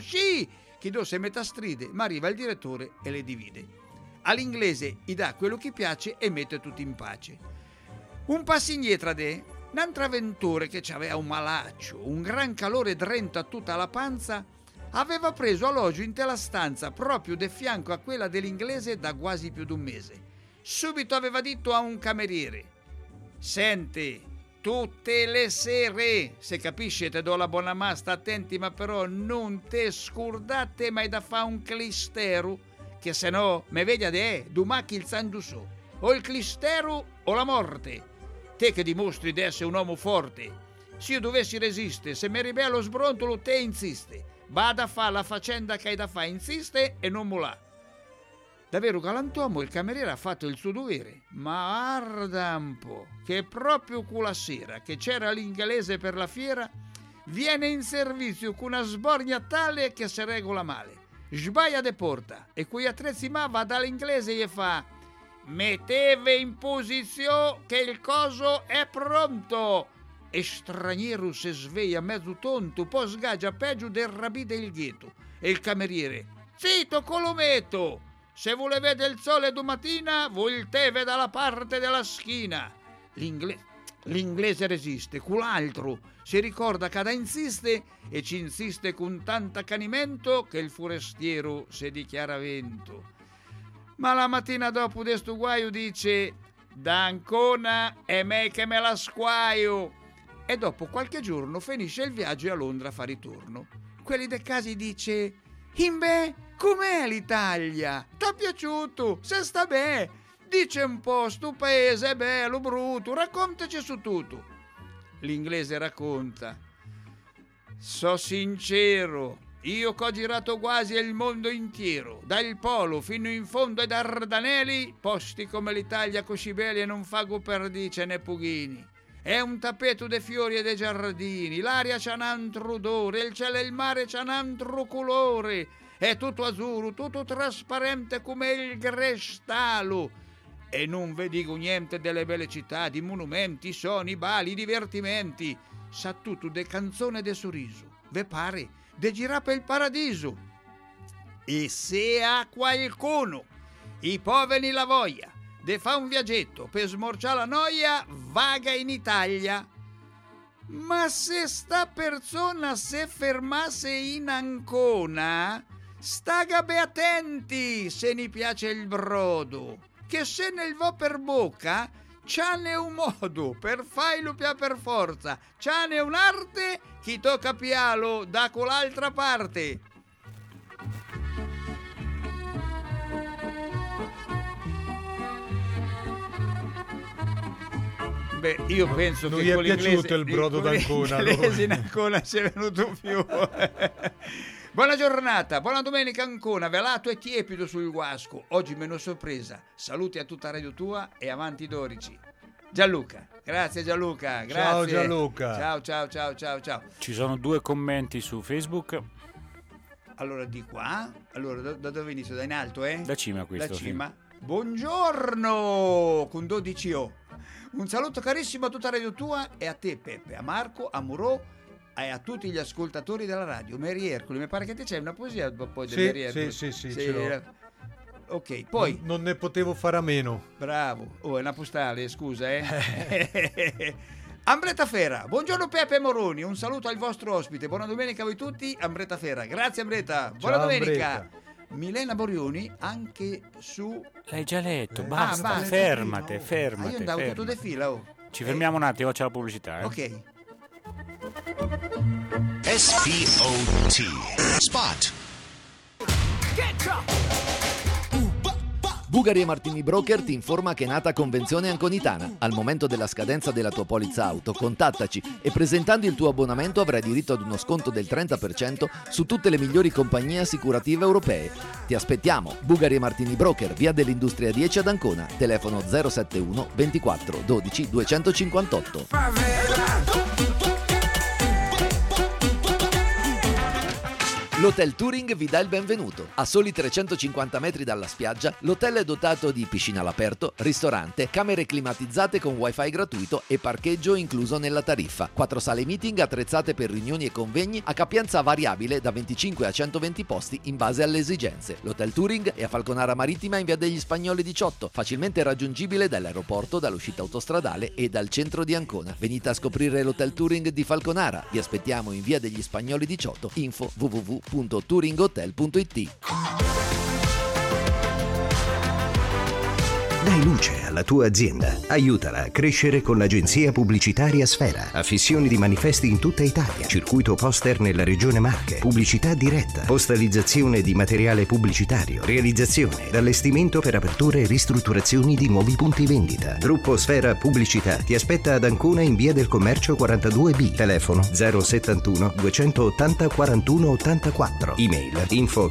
Speaker 5: chi do se metà stride, ma arriva il direttore e le divide. All'inglese gli dà quello che piace e mette tutti in pace. Un passo indietro de, un'altra avventore che c'aveva un malaccio, un gran calore drento a tutta la panza, aveva preso alloggio in tela stanza proprio de fianco a quella dell'inglese da quasi più di un mese. Subito aveva detto a un cameriere: sente, tutte le sere, se capisce te do la buona ma, sta attenti ma però non te scordate mai da fa un clistero, che se no me veglia de dumacchi il sanduso, o il clistero o la morte. Te che dimostri di essere un uomo forte, se io dovessi resistere, se mi ribello sbrontolo te insiste, vada a fa la faccenda che hai da fa, insiste e non molà. Davvero galantuomo, il cameriere ha fatto il suo dovere, ma guarda un po', che proprio quella sera che c'era l'inglese per la fiera, viene in servizio con una sbornia tale che si regola male. Sbaia de porta e quei attrezzi ma va dall'inglese e fa: metteve in posizione che il coso è pronto. E straniero si sveglia mezzo tonto, poi sgaggia peggio del rabì del ghetto. E il cameriere: zitto colometto, se vuole vedere il sole domattina, volteve dalla parte della schina. L'inglese resiste, quell'altro si ricorda che insiste e ci insiste con tanto accanimento che il forestiero si dichiara vento. Ma la mattina dopo de sto guaio dice: da Ancona è me che me la squaio. E dopo qualche giorno finisce il viaggio e a Londra fa ritorno. Quelli de casi dice: Imbe, com'è l'Italia? T'ha piaciuto? Se sta bene? Dice un po', sto paese è bello, brutto, raccontaci su tutto. L'inglese racconta: so sincero, io che ho girato quasi il mondo intero, dal polo fino in fondo ai Dardanelli, posti come l'Italia così belli e non fago perdice né pughini. È un tappeto de fiori e de giardini, l'aria c'ha un altro odore, il cielo e il mare c'ha un altro colore, è tutto azzurro, tutto trasparente come il cristallo. E non vi dico niente delle belle città, di monumenti, soni, bali, divertimenti. Sa tutto de canzone e de sorriso, ve pare de girare per il paradiso. E se a qualcuno i poveri la voglia de fa un viaggetto per smorciare la noia, vaga in Italia. Ma se sta persona se fermasse in Ancona, staga be attenti se ne piace il brodo, che se ne va per bocca c'ha ne un modo per farlo per forza, c'ha ne un'arte chi tocca pialo da quell'altra parte. Beh, io penso
Speaker 1: non
Speaker 5: che
Speaker 1: gli è
Speaker 5: con
Speaker 1: piaciuto il brodo d'Ancona.
Speaker 5: L'inglese in Ancona ci è venuto più. Buona giornata, buona domenica Ancona, velato e tiepido sul guasco. Oggi meno sorpresa. Saluti a tutta Radio Tua e avanti Dorici. Gianluca, grazie Gianluca, grazie.
Speaker 1: Ciao Gianluca.
Speaker 5: Ciao.
Speaker 4: Ci sono 2 commenti su Facebook.
Speaker 5: Allora di qua, allora da dove inizio? Da in alto, eh?
Speaker 4: Da cima questo.
Speaker 5: Da cima. Buongiorno con 12 O. Un saluto carissimo a tutta Radio Tua e a te Peppe, a Marco, a Murò e a tutti gli ascoltatori della radio. Mary Ercole, mi pare che te c'è una poesia poi di Mary Ercole.
Speaker 1: Sì, ce l'ho.
Speaker 5: Ok, poi
Speaker 1: non ne potevo fare a meno.
Speaker 5: Bravo. Oh, è una postale, scusa, Ambretta Fera, buongiorno Peppe Moroni, un saluto al vostro ospite, buona domenica a voi tutti. Ambretta Fera, grazie Ambretta, buona
Speaker 1: Ciao,
Speaker 5: domenica.
Speaker 1: Ambretta.
Speaker 5: Milena Borioni anche su...
Speaker 4: L'hai già letto, basta, fermate.
Speaker 5: Io andavo tutto de fila.
Speaker 4: Ci fermiamo un attimo, c'è la pubblicità.
Speaker 5: Ok.
Speaker 8: SPOT Spot.
Speaker 2: Bugari e Martini Broker ti informa che è nata convenzione anconitana. Al momento della scadenza della tua polizza auto, contattaci e presentando il tuo abbonamento avrai diritto ad uno sconto del 30% su tutte le migliori compagnie assicurative europee. Ti aspettiamo, Bugari e Martini Broker, via dell'Industria 10 ad Ancona, telefono 071 24 12 258. L'Hotel Touring vi dà il benvenuto. A soli 350 metri dalla spiaggia, l'hotel è dotato di piscina all'aperto, ristorante, camere climatizzate con wifi gratuito e parcheggio incluso nella tariffa. 4 sale meeting attrezzate per riunioni e convegni a capienza variabile da 25 a 120 posti in base alle esigenze. L'Hotel Touring è a Falconara Marittima in via degli Spagnoli 18, facilmente raggiungibile dall'aeroporto, dall'uscita autostradale e dal centro di Ancona. Venite a scoprire l'Hotel Touring di Falconara. Vi aspettiamo in via degli Spagnoli 18. Info www.touringhotel.it.
Speaker 8: Dai luce
Speaker 9: alla tua azienda. Aiutala a crescere con l'agenzia pubblicitaria Sfera. Affissioni di manifesti in tutta Italia, circuito poster nella regione Marche, pubblicità diretta, postalizzazione di materiale pubblicitario, realizzazione ed allestimento per aperture e ristrutturazioni di nuovi punti vendita. Gruppo Sfera Pubblicità ti aspetta ad Ancona in via del Commercio 42B. Telefono 071 280 41 84. Email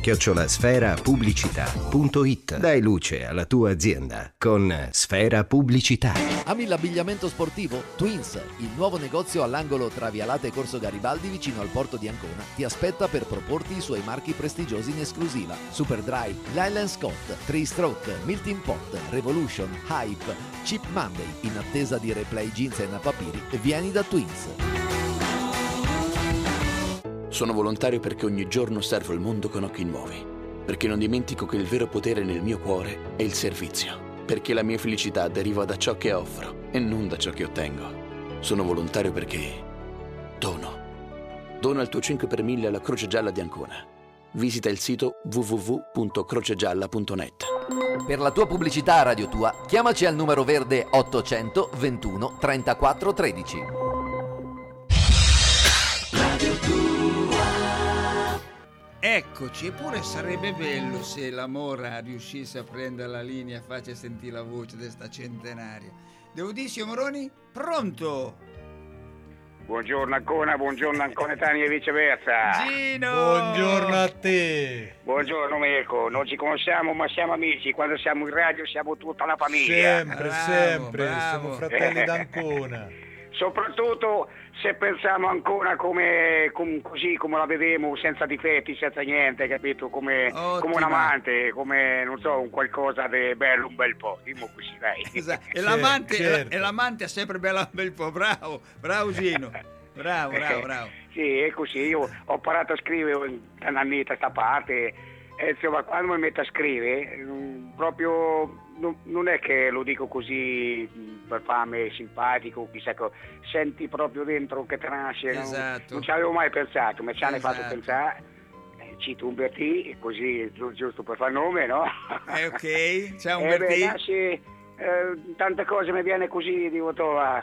Speaker 9: info@sferapubblicità.it. Dai luce alla tua azienda con Sfera Pubblicità.
Speaker 2: Ami l'abbigliamento sportivo? Twins, il nuovo negozio all'angolo tra Vialate e Corso Garibaldi vicino al porto di Ancona, ti aspetta per proporti i suoi marchi prestigiosi in esclusiva: Superdry, Lylan Scott, 3-Stroke, Milton Pot, Revolution, Hype, Cheap Monday. In attesa di replay jeans e napapiri, vieni da Twins.
Speaker 10: Sono volontario perché ogni giorno osservo il mondo con occhi nuovi, perché non dimentico che il vero potere nel mio cuore è il servizio, perché la mia felicità deriva da ciò che offro e non da ciò che ottengo. Sono volontario perché dono il tuo 5 per 1000 alla Croce Gialla di Ancona. Visita il sito www.crocegialla.net.
Speaker 2: Per la tua pubblicità a Radio Tua, chiamaci al numero verde 800 21 34 13.
Speaker 5: Eccoci, eppure sarebbe bello se la Mora riuscisse a prendere la linea e faccia sentire la voce di sta centenaria. Devo dire, signor Moroni, pronto?
Speaker 11: Buongiorno Ancona, buongiorno Anconetani e viceversa.
Speaker 5: Gino!
Speaker 1: Buongiorno a te.
Speaker 11: Buongiorno Mirko, non ci conosciamo ma siamo amici, quando siamo in radio siamo tutta la famiglia.
Speaker 1: Sempre,
Speaker 5: Bravo,
Speaker 1: sempre,
Speaker 5: bravo.
Speaker 1: siamo fratelli d'Ancona.
Speaker 11: Soprattutto se pensiamo ancora come così come la vedemo, senza difetti, senza niente, capito? Come un amante, come non so, un qualcosa di bello un bel po', dimo così, dai.
Speaker 5: Esatto. E
Speaker 1: Certo.
Speaker 5: l'amante è sempre bella un bel po', bravo Gino. Bravo.
Speaker 11: Sì, è così, io ho imparato a scrivere da un annetto a sta parte, e insomma quando mi metto a scrivere, proprio non è che lo dico così per farmi simpatico, chissà che senti proprio dentro che nasce,
Speaker 5: Esatto.
Speaker 11: non ci avevo mai pensato, ma ci hanno
Speaker 5: Esatto.
Speaker 11: fatto pensare, cito Umbertì, così giusto per far nome, no?
Speaker 5: Ok, ciao Umbertì.
Speaker 11: Nasce, tante cose mi viene così, dico,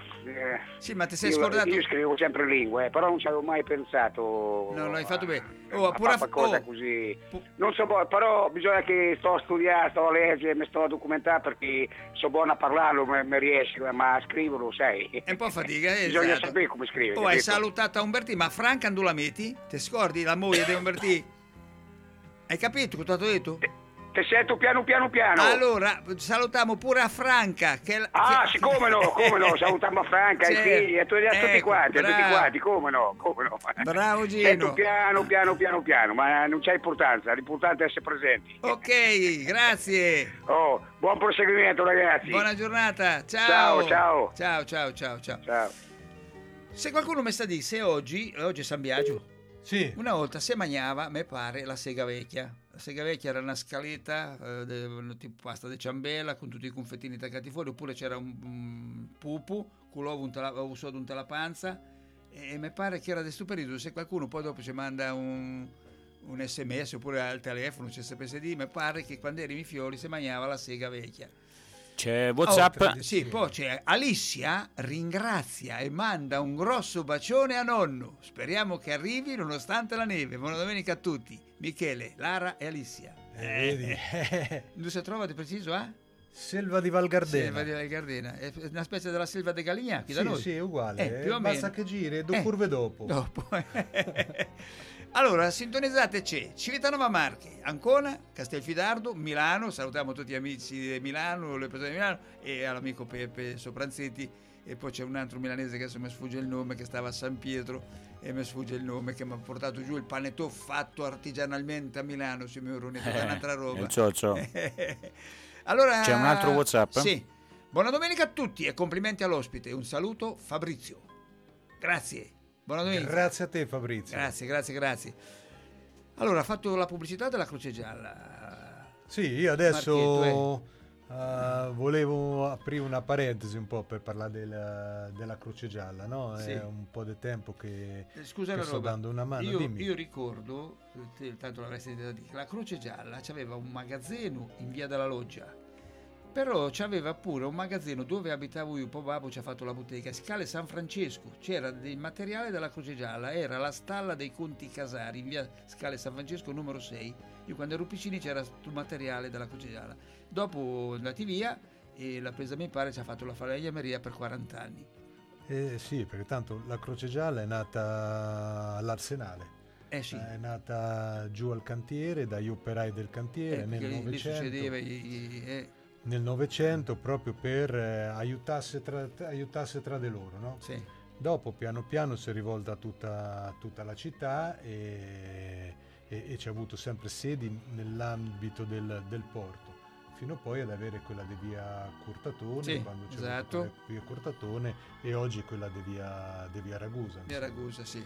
Speaker 5: sì, ma ti sei scordato?
Speaker 11: Io scrivo sempre in lingue, però non ci avevo mai pensato.
Speaker 5: No, hai fatto bene.
Speaker 11: A cosa così. Non so, però bisogna che sto a studiare, sto a leggere, mi sto a documentare perché so buono a parlarlo, mi riesco, ma a scriverlo, sai.
Speaker 5: È un po' fatica,
Speaker 11: Bisogna
Speaker 5: esatto.
Speaker 11: sapere come scrivere.
Speaker 5: Hai salutato a Umbertì, ma Franca non la metti? Ti scordi la moglie di Umbertì? Hai capito cosa ti ho detto?
Speaker 11: Ti sento piano.
Speaker 5: Allora, salutiamo pure a Franca.
Speaker 11: Sì, come no, salutiamo a Franca, i figli, a tutti quanti, come no.
Speaker 5: Bravo Gino.
Speaker 11: Sento piano, ma non c'è importanza, l'importante è essere presenti.
Speaker 5: Ok, grazie.
Speaker 11: Buon proseguimento ragazzi.
Speaker 5: Buona giornata, ciao.
Speaker 11: Ciao.
Speaker 5: Ciao. Se qualcuno mi sta di se oggi è San Biagio.
Speaker 1: Sì.
Speaker 5: Una volta si mangiava, me pare, la sega vecchia. La sega vecchia era una scaletta tipo pasta di ciambella con tutti i confettini attaccati fuori, oppure c'era un pupu con l'uovo sotto un la panza, e mi pare che era di sto periodo. Se qualcuno poi dopo ci manda un sms oppure al telefono, c'è SPSD, mi pare che quando eri in Fiori si mangiava la sega vecchia.
Speaker 4: C'è WhatsApp.
Speaker 5: Sì, poi c'è Alicia, ringrazia e manda un grosso bacione a nonno. Speriamo che arrivi nonostante la neve. Buona domenica a tutti. Michele, Lara e Alicia.
Speaker 1: Vedi.
Speaker 5: Dove si trova di preciso,
Speaker 1: Selva di Val Gardena.
Speaker 5: Selva di Val Gardena. È una specie della selva dei Galignacchi da noi.
Speaker 1: Sì, è uguale.
Speaker 5: Più o
Speaker 1: Basta
Speaker 5: meno.
Speaker 1: che giri, due curve dopo.
Speaker 5: Allora, sintonizzate, c'è Civitanova Marche, Ancona, Castelfidardo, Milano. Salutiamo tutti gli amici di Milano, le persone di Milano, e all'amico Peppe Sopranzetti. E poi c'è un altro milanese che adesso mi sfugge il nome, che stava a San Pietro, e mi sfugge il nome, che mi ha portato giù il panettone fatto artigianalmente a Milano, signor Ronetto, un'altra roba.
Speaker 4: Il cioccio.
Speaker 5: Allora,
Speaker 4: c'è un altro WhatsApp?
Speaker 5: Sì. Buona domenica a tutti e complimenti all'ospite. Un saluto, Fabrizio. Grazie. Buona domenica.
Speaker 1: Grazie a te Fabrizio.
Speaker 5: Grazie. Allora, ha fatto la pubblicità della Croce Gialla.
Speaker 1: Sì, io adesso volevo aprire una parentesi un po' per parlare della Croce Gialla, no? Sì. È un po' di tempo che sto dando una mano.
Speaker 5: Io ricordo, tanto l'avrei sentito dire, la Croce Gialla aveva un magazzino in via della Loggia, Però c'aveva pure un magazzino dove abitavo io, poi babbo ci ha fatto la bottega, Scale San Francesco, c'era del materiale della Croce Gialla, era la stalla dei Conti Casari in via Scale San Francesco numero 6. Io quando ero piccini c'era tutto il materiale della Croce Gialla. Dopo andati via e l'ha presa mio padre, ci ha fatto la falegnameria per 40 anni.
Speaker 1: Sì, perché tanto la Croce Gialla è nata all'Arsenale.
Speaker 5: Sì.
Speaker 1: È nata giù al cantiere, dagli operai del cantiere nel Novecento. Nel Novecento, proprio per aiutasse tra di loro, no?
Speaker 5: Sì.
Speaker 1: Dopo piano piano si è rivolta tutta la città e c'è avuto sempre sedi nell'ambito del porto, fino poi ad avere quella di via Curtatone,
Speaker 5: sì,
Speaker 1: quando c'è
Speaker 5: esatto.
Speaker 1: via Curtatone, e oggi quella di via Ragusa.
Speaker 5: Via Ragusa, sì.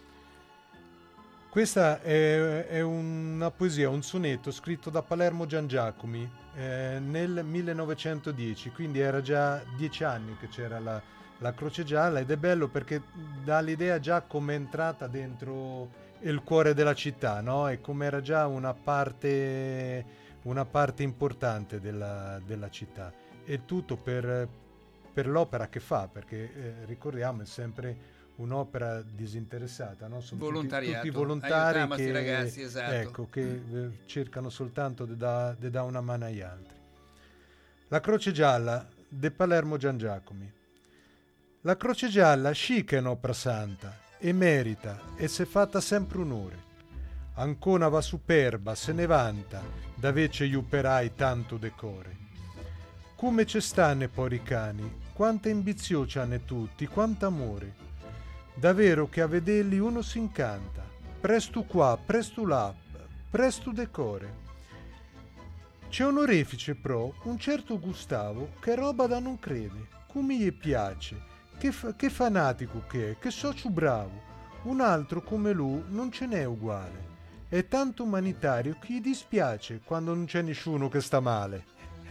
Speaker 1: Questa è una poesia, un sonetto scritto da Palermo Giangiacomi nel 1910, quindi era già 10 anni che c'era la Croce Gialla, ed è bello perché dà l'idea già come è entrata dentro il cuore della città, no? E come era già una parte importante della città. E tutto per l'opera che fa, perché ricordiamo è sempre un'opera disinteressata, no? Sono
Speaker 5: volontariato,
Speaker 1: tutti volontari
Speaker 5: che, ragazzi, esatto.
Speaker 1: Ecco, che cercano soltanto di dare una mano agli altri. La Croce Gialla de Palermo Giangiacomi. La Croce Gialla chic è un'opera santa e merita e s'è fatta sempre onore. Ancora va superba, se ne vanta, d'avece gli operai tanto decore. Come ci stanno poi cani, quanta ambizio c'hanno tutti, quanto amore. Davvero che a vederli uno si incanta, presto qua, presto là, presto decore. C'è un orefice pro, un certo Gustavo, che roba da non crede, come gli piace, che fanatico che è, che socio bravo. Un altro come lui non ce n'è uguale. È tanto umanitario che gli dispiace quando non c'è nessuno che sta male.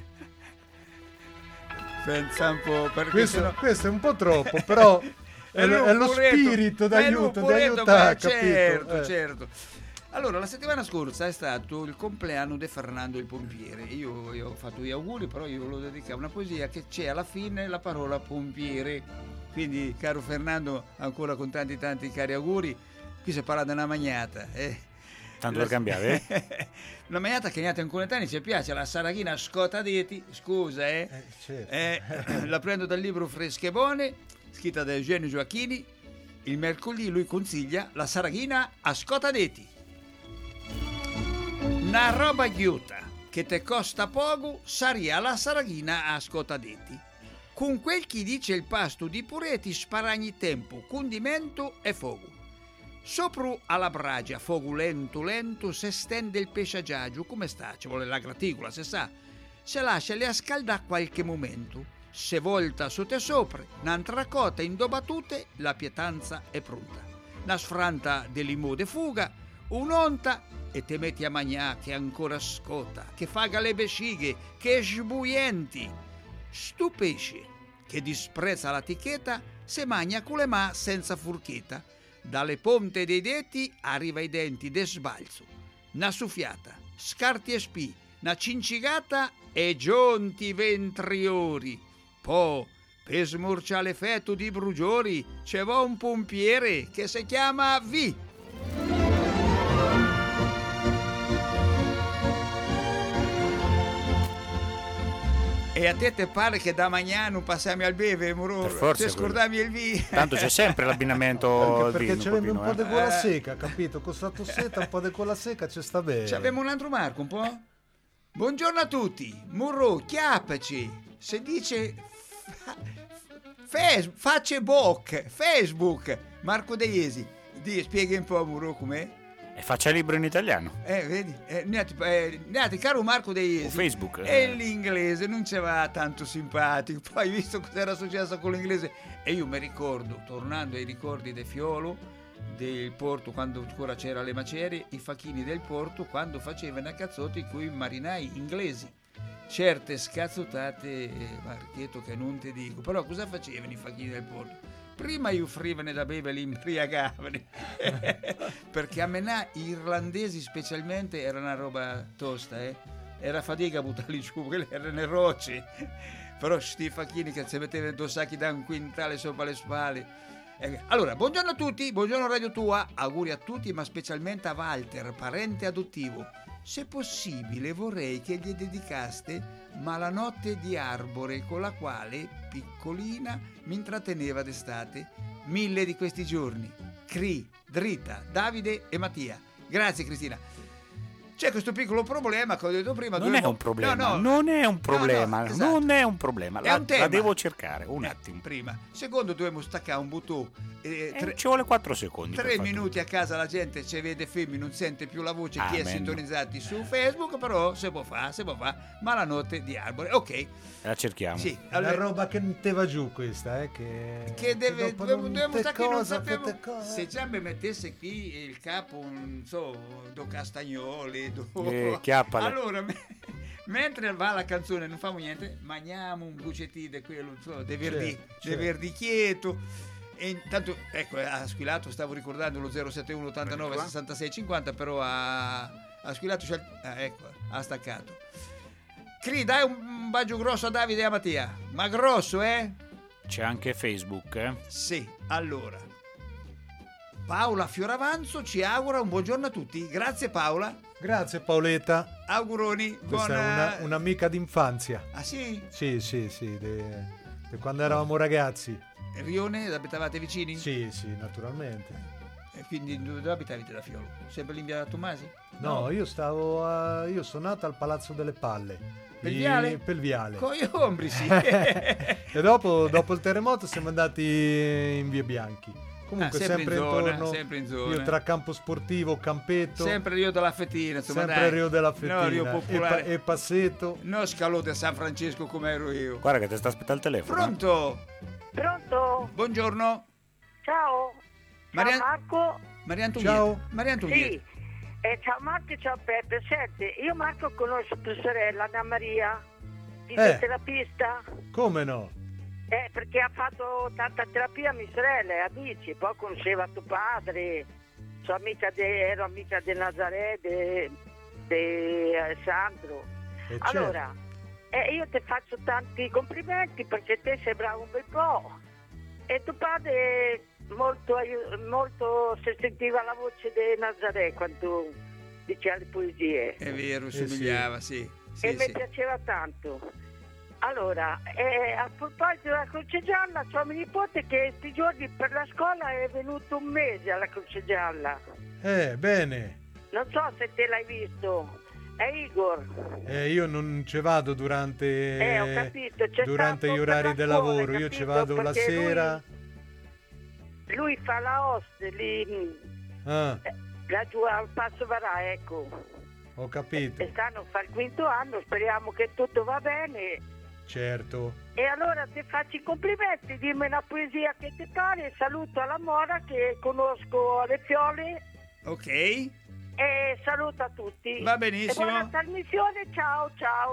Speaker 5: Pensa un po', perché
Speaker 1: questo è un po' troppo, però è lo spirito d'aiutare, capito?
Speaker 5: Certo. Allora, la settimana scorsa è stato il compleanno di Fernando il pompiere. Io ho fatto gli auguri, però io volevo dedicare una poesia che c'è alla fine la parola pompiere. Quindi, caro Fernando, ancora con tanti cari auguri. Qui si parla di una magnata.
Speaker 4: Tanto per cambiare,
Speaker 5: Una magnata che agli anconetani ci piace, la Saraghina Scota Deti, scusa,
Speaker 1: certo.
Speaker 5: La prendo dal libro Fresche Buone, scritta da Eugenio Gioacchini. Il mercoledì lui consiglia la Saraghina a Scota Deti. Una roba ghiuta che te costa poco saria la Saraghina a Scota Deti. Con quel chi dice il pasto di pureti sparagni tempo, condimento e fuoco. Sopra alla bragia, fuoco lento, se stende il pesce a giagio, come sta? Ci vuole la graticola, se sa. Se lascia le a scaldare qualche momento, se volta sotto e sopra, un'altra cota in 2 battute, la pietanza è pronta. Una sfranta di limone de fuga, un'onta e te metti a mangià che ancora scota, che faga le bescighe, che è sbuienti. Stu pesce che disprezza la tichetta, se magna con le mani senza furchetta. Dalle ponte dei denti arriva ai denti de sbalzo. Una suffiata, scarti e spì, una cincigata e giunti ventriori. Poi, per smurciare l'effetto di brugiori, c'è un pompiere che si chiama V. E a te pare che da mangiare non passiamo al beve, moro?
Speaker 4: Per forza,
Speaker 5: se scordavi il vino.
Speaker 4: Tanto c'è sempre l'abbinamento al
Speaker 1: perché
Speaker 4: vino,
Speaker 1: c'aveva un po' di gola
Speaker 5: eh.
Speaker 1: secca, capito? Con sta tossetta un po' di gola secca ci sta bene.
Speaker 5: Abbiamo un altro Marco, un po'? Buongiorno a tutti, Murro, chiappaci. Se dice Facebook, Marco De Iesi. Spieghi un po' a Murro com'è?
Speaker 4: E faccia libro in italiano.
Speaker 5: Vedi? Niente, caro Marco De Iesi.
Speaker 4: O Facebook.
Speaker 5: E l'inglese non ci va tanto simpatico. Poi visto cosa era successo con l'inglese. E io mi ricordo, tornando ai ricordi del Fiolo, del porto, quando ancora c'era le macerie, i facchini del porto, quando facevano a cazzotti con i marinai inglesi. Certe scazzottate, Marchetto, che non ti dico. Però cosa facevano i facchini del porto? Prima gli offrivano da bere, li imbriagavano. Perché a menà, gli irlandesi specialmente, era una roba tosta, era fatica buttarli giù, quelli erano le rocce. Però sti facchini che si mettevano due sacchi da un quintale sopra le spalle. Allora, buongiorno a tutti, buongiorno Radio Tua, auguri a tutti, ma specialmente a Walter, parente adottivo. Se possibile vorrei che gli dedicaste Malanotte di Arbore, con la quale, piccolina, mi intratteneva d'estate. 1000 di questi giorni. Cri, Dritta, Davide e Mattia. Grazie Cristina. C'è questo piccolo problema che ho detto prima.
Speaker 4: Non è un problema, non è un problema, non è un problema. La devo cercare un attimo.
Speaker 5: Prima. Secondo, dobbiamo staccare un bottone.
Speaker 4: Ci vuole 4 secondi.
Speaker 5: 3 minuti a casa la gente ci vede film, non sente più la voce chi è sintonizzati su Facebook, però se può fare. Malanotte di Arbore. Ok.
Speaker 4: La cerchiamo.
Speaker 5: Sì,
Speaker 1: allora, è una roba che non te va giù questa, che
Speaker 5: dobbiamo staccare, non sappiamo. Se già mi mettesse qui il capo, non so, do Castagnoli,
Speaker 4: chiappale.
Speaker 5: Allora, mentre va la canzone non famo niente, mangiamo un bucettino di quello, non so, de verdi quieto. E intanto, ecco, ha squillato, stavo ricordando lo 071 89 66 50, però ha squillato, ecco, ha staccato. Cri, dai un bacio grosso a Davide e a Mattia, ma grosso,
Speaker 4: C'è anche Facebook,
Speaker 5: Sì, allora Paola Fioravanzo ci augura un buongiorno a tutti. Grazie Paola.
Speaker 1: Grazie Paoletta.
Speaker 5: Auguroni.
Speaker 1: Questa è un'amica d'infanzia.
Speaker 5: Ah sì?
Speaker 1: Sì, di quando eravamo ragazzi.
Speaker 5: Rione, abitavate vicini?
Speaker 1: Sì, naturalmente.
Speaker 5: E quindi dove abitavi da Fiolo? Sempre lì in via Tommasi?
Speaker 1: No, io sono nato al Palazzo delle Palle.
Speaker 5: Pelviale? Cogliombri, sì.
Speaker 1: E dopo il terremoto siamo andati in via Bianchi. Comunque sempre in zona. Io tra campo sportivo, campetto.
Speaker 5: Sempre Rio della Fettina, insomma.
Speaker 1: Sempre Rio della Fettina.
Speaker 5: No, Rio Popolare.
Speaker 1: E Passetto.
Speaker 5: No, Scalò di San Francesco come ero io.
Speaker 4: Guarda che ti sta aspettando il telefono.
Speaker 12: Pronto?
Speaker 5: Buongiorno.
Speaker 12: Ciao. Ciao Marco.
Speaker 5: Maria Antonietta.
Speaker 12: Ciao.
Speaker 5: Maria Antonietta.
Speaker 12: Sì. Ciao Marco e ciao Peppe. Senti, io Marco conosco tua sorella Anna Maria, fisioterapista.
Speaker 1: Come no?
Speaker 12: Perché ha fatto tanta terapia mia sorella e amici, poi conosceva tuo padre, ero amica di Nazaré, di Alessandro. Allora, io ti faccio tanti complimenti perché te sei bravo un bel po'. E tuo padre molto si sentiva la voce di Nazaré quando diceva le poesie.
Speaker 5: È vero, somigliava, sì.
Speaker 12: E mi piaceva tanto. Allora, a proposito della Croce Gialla, c'ho mio nipote che questi giorni per la scuola è venuto un mese alla Croce Gialla.
Speaker 1: Bene.
Speaker 12: Non so se te l'hai visto. È Igor.
Speaker 1: Io non ci vado durante
Speaker 12: ho capito.
Speaker 1: gli orari del lavoro, io ci vado la sera.
Speaker 12: Lui fa la host lì laggiù al Passo Varà, ecco.
Speaker 1: Ho capito.
Speaker 12: E stanno a fare il 5º anno, speriamo che tutto va bene.
Speaker 1: Certo.
Speaker 12: E allora ti faccio i complimenti, dimmi una poesia che ti pare, saluto alla Mora che conosco le Fiole.
Speaker 5: Ok.
Speaker 12: E saluto a tutti.
Speaker 5: Va benissimo.
Speaker 12: E buona trasmissione, ciao.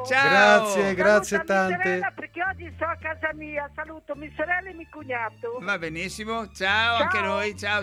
Speaker 1: Grazie tante.
Speaker 12: Sorella, perché oggi sto a casa mia, saluto mia sorella e mio cognato.
Speaker 5: Va benissimo, ciao. Anche noi, ciao.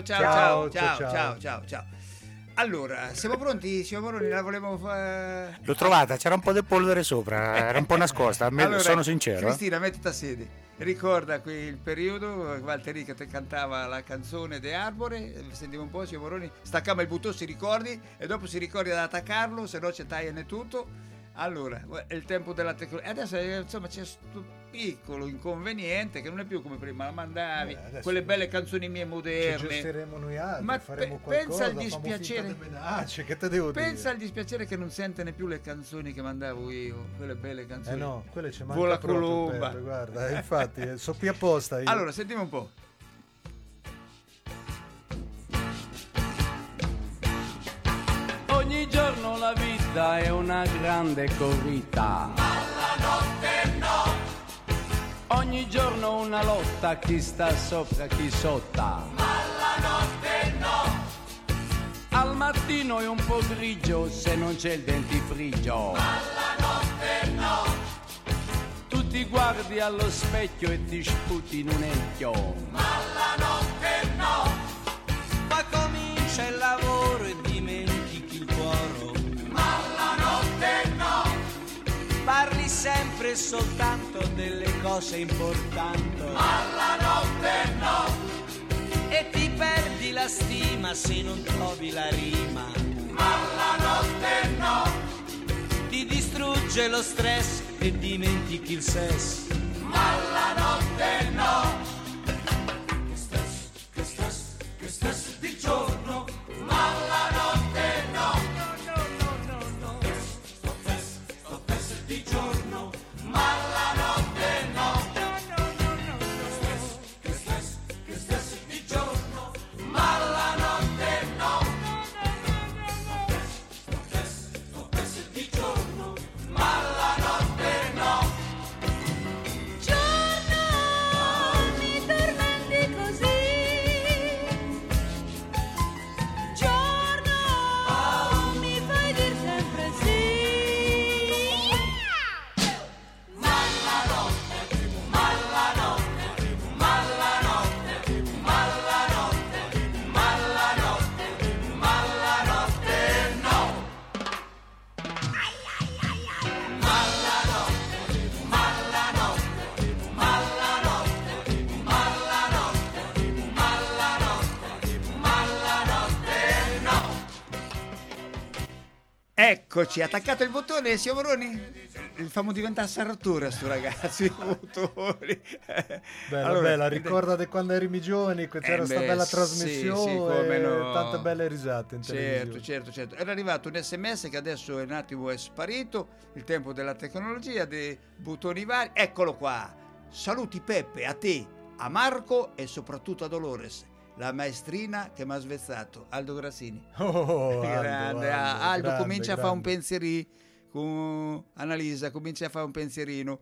Speaker 5: Allora, siamo pronti? Siamo pronti, la volevo fare.
Speaker 4: L'ho trovata, c'era un po' di polvere sopra, era un po' nascosta,
Speaker 5: allora,
Speaker 4: sono sincero.
Speaker 5: Cristina, mettiti a sede. Ricorda quel periodo, Valtteri che te cantava la canzone de Arbore, sentiamo un po', Moroni, staccava il bottone, si ricordi, e dopo si ricordi ad attaccarlo, se no c'è tagliane tutto. Allora, è il tempo della tecnologia. Adesso insomma c'è questo piccolo inconveniente che non è più come prima, la mandavi, quelle belle canzoni mie moderne.
Speaker 1: Ci gesteremo noi altri,
Speaker 5: ma
Speaker 1: faremo qualcosa,
Speaker 5: pensa al dispiacere.
Speaker 1: Che te devo dire?
Speaker 5: Pensa al dispiacere che non sente più le canzoni che mandavo io, quelle belle canzoni.
Speaker 1: No, quelle ci manca
Speaker 5: Vola
Speaker 1: proprio,
Speaker 5: colomba.
Speaker 1: Peppe, guarda, infatti, so qui apposta io.
Speaker 5: Allora, sentiamo un po'.
Speaker 13: Ogni giorno la vita è una grande corrida, ma la notte no. Ogni giorno una lotta, chi sta sopra, chi sotto, ma la notte no. Al mattino è un po' grigio se non c'è il dentifricio, ma la notte no. Tu ti guardi allo specchio e ti sputi in un ecchio, ma la notte no. Poi comincia il lavoro e dimentichi il cuore, ma la notte no. sempre e soltanto delle cose importanti.
Speaker 14: Ma la notte no.
Speaker 13: E ti perdi la stima se non trovi la rima.
Speaker 14: Ma la notte no.
Speaker 13: Ti distrugge lo stress e dimentichi il sesso.
Speaker 14: Ma la notte no. Che stress di giorno. Ma la notte no. Sto stress di giorno. Ma la notte no. Che stress di giorno. Ma la notte no. Sto stress di giorno. Ma la notte no.
Speaker 15: Giorno, mi tormenti così. Giorno, mi fai dir sempre sì.
Speaker 14: Ma la notte, ma la notte, ma la notte, ma la notte, ma la notte, ma la notte no. Ma la notte, ma la notte, ma la notte, ma la notte, ma la notte, ma la notte no.
Speaker 5: Eccoci, attaccato il bottone, signor Moroni. Famo diventare sarratura sto ragazzi, i bottoni.
Speaker 1: Bella, ricordate quando eri giovani, c'era sta bella trasmissione,
Speaker 5: sì, come no.
Speaker 1: tante belle risate in televisione.
Speaker 5: Certo. Era arrivato un SMS che adesso un attimo è sparito, il tempo della tecnologia, dei bottoni vari. Eccolo qua. Saluti Peppe, a te, a Marco e soprattutto a Dolores, la maestrina che mi ha svezzato, Aldo Grassini. Grande, Aldo
Speaker 1: grande,
Speaker 5: comincia a fare un pensierino con Annalisa, comincia a fare un pensierino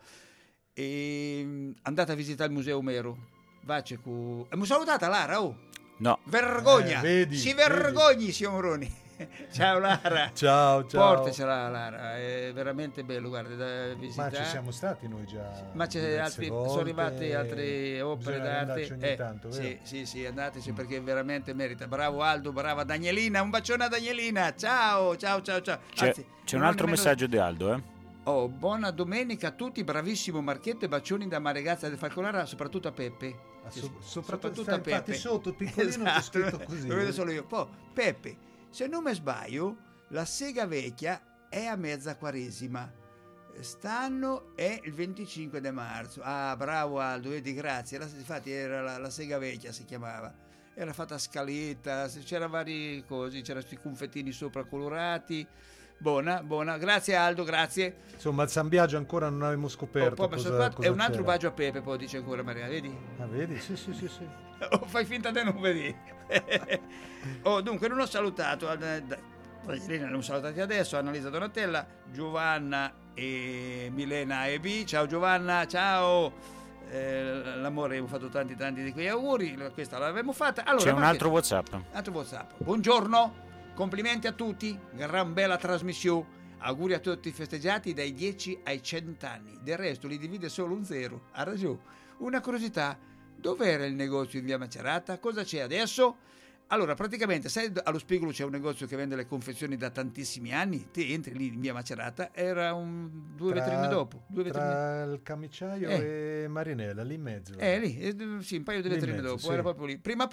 Speaker 5: e andate a visitare il museo Omero. Vace cu... mi salutata Lara, oh.
Speaker 4: No.
Speaker 5: Vergogna,
Speaker 1: vedi.
Speaker 5: si vergogni, signor Moroni. Ciao Lara.
Speaker 1: Ciao.
Speaker 5: Portacela Lara, è veramente bello, guarda, da visitare.
Speaker 1: Ma ci siamo stati noi già.
Speaker 5: Ma c'è altri, sono arrivate altre opere d'arte.
Speaker 1: Ogni tanto, vero?
Speaker 5: Sì, andateci perché veramente merita. Bravo Aldo, brava Danielina, un bacione a Danielina. Ciao.
Speaker 4: C'è un altro messaggio di Aldo,
Speaker 5: Oh, buona domenica a tutti, bravissimo Marchetto e bacioni da Maregazza del Falconara, soprattutto a Peppe.
Speaker 1: Soprattutto a Peppe. Infatti sotto piccolino c'è scritto così.
Speaker 5: Lo vedo solo io. Poi Peppe, se non mi sbaglio, la sega vecchia è a mezza quaresima. Stanno è il 25 di marzo. Ah, bravo Aldo, vedi, grazie. Infatti era la sega vecchia, si chiamava. Era fatta a scaletta, c'era varie cose, c'erano questi confettini sopra colorati. Buona, grazie Aldo, grazie.
Speaker 1: Insomma, il San Biagio ancora non avevamo scoperto.
Speaker 5: Cosa è un altro bacio a Pepe, poi dice ancora Maria, vedi?
Speaker 1: Ah, vedi? Sì.
Speaker 5: Fai finta di non vedi. Dunque, non ho salutato Irene, non ho salutati adesso, Annalisa Donatella, Giovanna e Milena e B. Ciao Giovanna, ciao. L'amore, abbiamo fatto tanti di quei auguri, questa l'avevamo fatta. Allora,
Speaker 4: c'è un altro WhatsApp.
Speaker 5: Buongiorno. Complimenti a tutti, gran bella trasmissione. Auguri a tutti i festeggiati dai 10 ai 100 anni. Del resto li divide solo un zero. Ha ragione. Una curiosità: dov'era il negozio in via Macerata? Cosa c'è adesso? Allora, praticamente, sai, allo Spigolo c'è un negozio che vende le confezioni da tantissimi anni. Ti entri lì in via Macerata, era due vetrine dopo.
Speaker 1: Tra il Camiciaio e Marinella, lì in mezzo.
Speaker 5: Lì, sì, un paio di vetrine dopo. Sì. Era proprio lì. Prima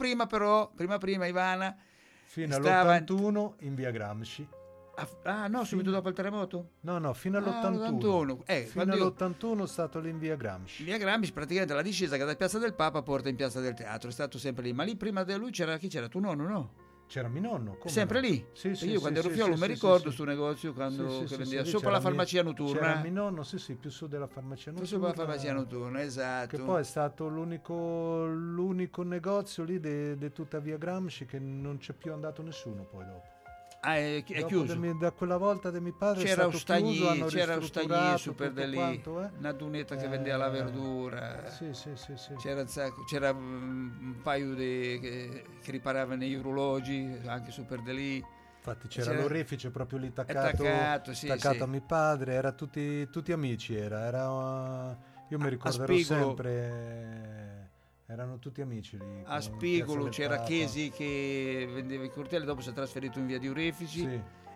Speaker 5: Ivana.
Speaker 1: Fino all'81 in via Gramsci.
Speaker 5: Subito dopo il terremoto?
Speaker 1: No, fino all'81. Fino all'81 è stato lì in via Gramsci.
Speaker 5: Via Gramsci, praticamente la discesa che da Piazza del Papa porta in Piazza del Teatro, è stato sempre lì. Ma lì prima di lui c'era chi? C'era tuo nonno, no?
Speaker 1: C'era mio nonno.
Speaker 5: Sempre lì?
Speaker 1: Sì,
Speaker 5: io quando ero figlio mi ricordo sto negozio quando vendeva sopra la farmacia notturna.
Speaker 1: C'era mio nonno, più su della farmacia notturna.
Speaker 5: Sopra la farmacia notturna, esatto.
Speaker 1: Che poi è stato l'unico negozio lì di tutta via Gramsci che non c'è più andato nessuno poi dopo.
Speaker 5: È chiuso.
Speaker 1: Da quella volta di mio padre
Speaker 5: c'era
Speaker 1: un
Speaker 5: stagni super da lì, una dunetta che vendeva la verdura.
Speaker 1: Sì.
Speaker 5: C'era un paio che riparavano gli urologi anche super da lì.
Speaker 1: Infatti c'era l'orefice proprio lì attaccato a mio padre, era tutti amici, era io mi ricorderò sempre. Erano tutti amici lì.
Speaker 5: A Spigolo c'era Chesi che vendeva i cortelli, dopo si è trasferito in via di Orefici.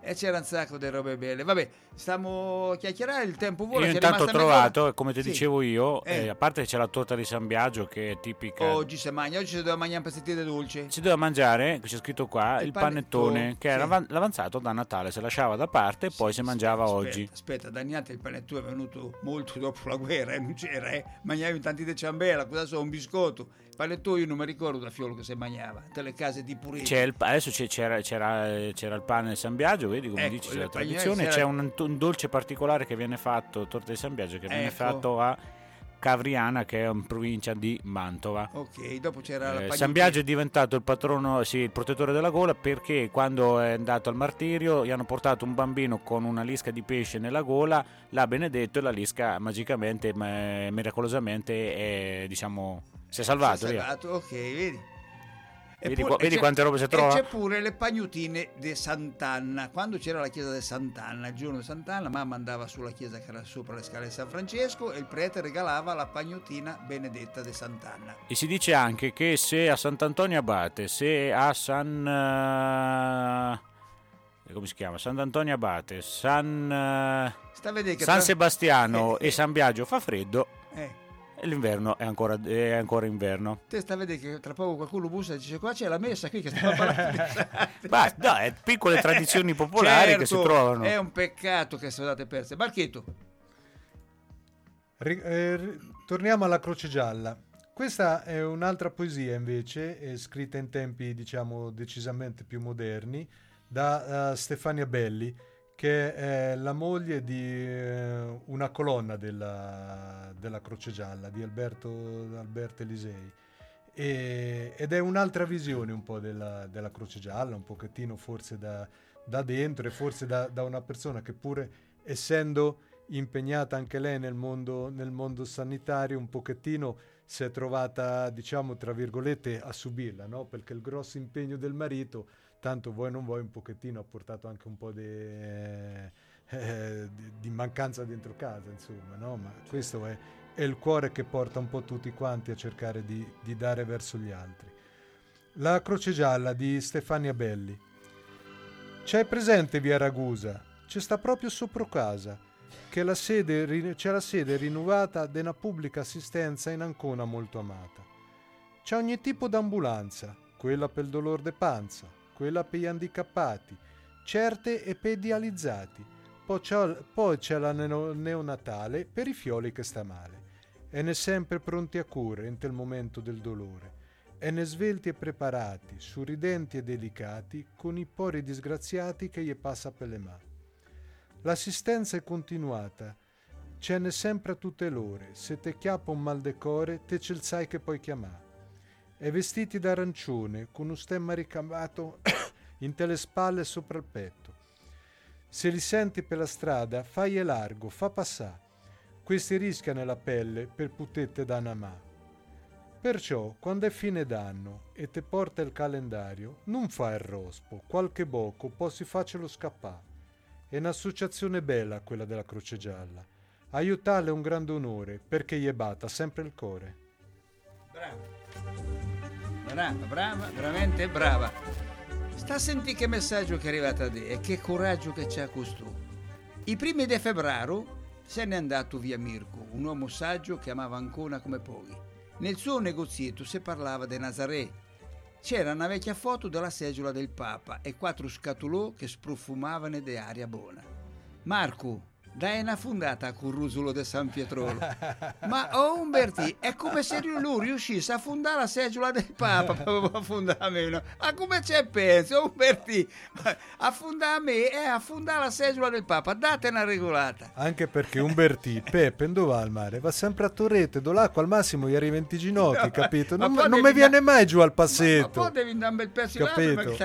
Speaker 5: E c'era un sacco di robe belle. Vabbè, stiamo a chiacchierare, il tempo vola.
Speaker 4: Io
Speaker 5: c'è
Speaker 4: intanto ho
Speaker 5: rimasta
Speaker 4: trovato,
Speaker 5: mezz'ora.
Speaker 4: come ti
Speaker 5: Sì.
Speaker 4: dicevo io, a parte che c'è la torta di San Biagio che è tipica.
Speaker 5: Oggi si mangia, oggi si doveva mangiare un pezzettino di dolce.
Speaker 4: Si doveva mangiare, c'è scritto qua, il panettone, che era l'avanzato da Natale, si lasciava da parte e poi si mangiava oggi.
Speaker 5: Aspetta, da niente il panettone è venuto molto dopo la guerra, non c'era, mangiavi tanti di ciambella, cosa so, un biscotto. Il panettone io non mi ricordo da fiolo che si mangiava, delle case di purezza.
Speaker 4: Adesso c'era il pane di San Biagio, vedi come
Speaker 5: Ecco,
Speaker 4: dici, c'è
Speaker 5: le
Speaker 4: la tradizione,
Speaker 5: c'era-
Speaker 4: c'è un dolce particolare che viene fatto, torta di San Biagio, che viene
Speaker 5: Ecco.
Speaker 4: fatto a Cavriana, che è in provincia di Mantova.
Speaker 5: Ok, dopo c'era la
Speaker 4: San
Speaker 5: pagnotta-
Speaker 4: Biagio è diventato il patrono, sì, il protettore della gola, perché quando è andato al martirio gli hanno portato un bambino con una lisca di pesce nella gola, l'ha benedetto e la lisca magicamente, miracolosamente si è salvato.
Speaker 5: Si è
Speaker 4: via.
Speaker 5: salvato, ok, vedi.
Speaker 4: Vedi
Speaker 5: c'è-
Speaker 4: quante robe si trova?
Speaker 5: E c'è pure le pagnutine di Sant'Anna. Quando c'era la chiesa di Sant'Anna, il giorno di Sant'Anna, mamma andava sulla chiesa che era sopra le scale di San Francesco e il prete regalava la pagnotina benedetta di Sant'Anna.
Speaker 4: E si dice anche che se a Sant'Antonio Abate, se a come si chiama? Sant'Antonio Abate,
Speaker 5: Sta a vedere che
Speaker 4: San
Speaker 5: tra-
Speaker 4: Sebastiano e San Biagio fa freddo,
Speaker 5: eh.
Speaker 4: e l'inverno è ancora inverno.
Speaker 5: Te sta a vedere che tra poco qualcuno bussa e dice qua c'è la messa qui che stiamo parlando di
Speaker 4: Beh, no, piccole tradizioni popolari che si
Speaker 5: Certo,
Speaker 4: trovano.
Speaker 5: È un peccato che sono andate perse. Marchetto.
Speaker 1: Torniamo alla Croce Gialla. Questa è un'altra poesia invece, scritta in tempi diciamo decisamente più moderni, da Stefania Belli, che è la moglie di una colonna della Croce Gialla, di Alberto Elisei. Ed è un'altra visione un po' della Croce Gialla, un pochettino forse da dentro, e forse da una persona che, pure essendo impegnata anche lei nel mondo sanitario, un pochettino si è trovata, diciamo, tra virgolette, a subirla, no? Perché il grosso impegno del marito, tanto vuoi non vuoi, un pochettino ha portato anche un po' di mancanza dentro casa, insomma, no? Ma questo è il cuore che porta un po' tutti quanti a cercare di dare verso gli altri. La Croce Gialla di Stefania Belli. C'è presente via Ragusa? C'è sta proprio sopra casa, che c'è la sede rinnovata di una pubblica assistenza in Ancona molto amata. C'è ogni tipo d'ambulanza, quella per il dolor de panza, quella per gli handicappati, certe e per i dializzati. Poi c'è la neonatale per i fioli che sta male. E ne sempre pronti a cure in tel momento del dolore. E ne svelti e preparati, sorridenti e delicati, con i pori disgraziati che gli passa per le mani. L'assistenza è continuata, ce n'è sempre a tutte l'ore, se te chiappa un mal de core, te ce il sai che puoi chiamare. E vestiti d'arancione, con un stemma ricamato in te le spalle e sopra il petto. Se li senti per la strada, fagli largo, fa passare. Questi rischiano la pelle per putette da namà. Perciò, quando è fine d'anno e te porta il calendario, non fa il rospo, qualche boco possi farcelo scappare. È un'associazione bella quella della Croce Gialla. Aiutarla è un grande onore, perché gli batta sempre il cuore.
Speaker 5: Brava, veramente brava. Sta a sentire che messaggio che è arrivato a te e che coraggio che c'ha questo. I primi di febbraio se n'è andato via Mirko, un uomo saggio che amava Ancona come pochi. Nel suo negozietto si parlava di Nazaré. C'era una vecchia foto della seggiola del Papa e 4 scatolò che sprofumavano di aria buona. Marco, dai una fundata a Currusulo di San Pietrolo. Ma Umberti, è come se lui riuscisse a fondare la seggiola del Papa per affondare me. No? Ma come c'è penso, Umberti? A fondare me e a fondare la seggiola del Papa, date una regolata.
Speaker 1: Anche perché Umberti, Peppe, dove va al mare? Va sempre a Torrette, do l'acqua al massimo gli arriva in ginocchi,
Speaker 5: No,
Speaker 1: capito?
Speaker 5: ma
Speaker 1: Non
Speaker 5: poi
Speaker 1: mi
Speaker 5: devi
Speaker 1: viene mai giù al passetto.
Speaker 5: Ma poi devi andare un bel pezzo in
Speaker 1: Capito?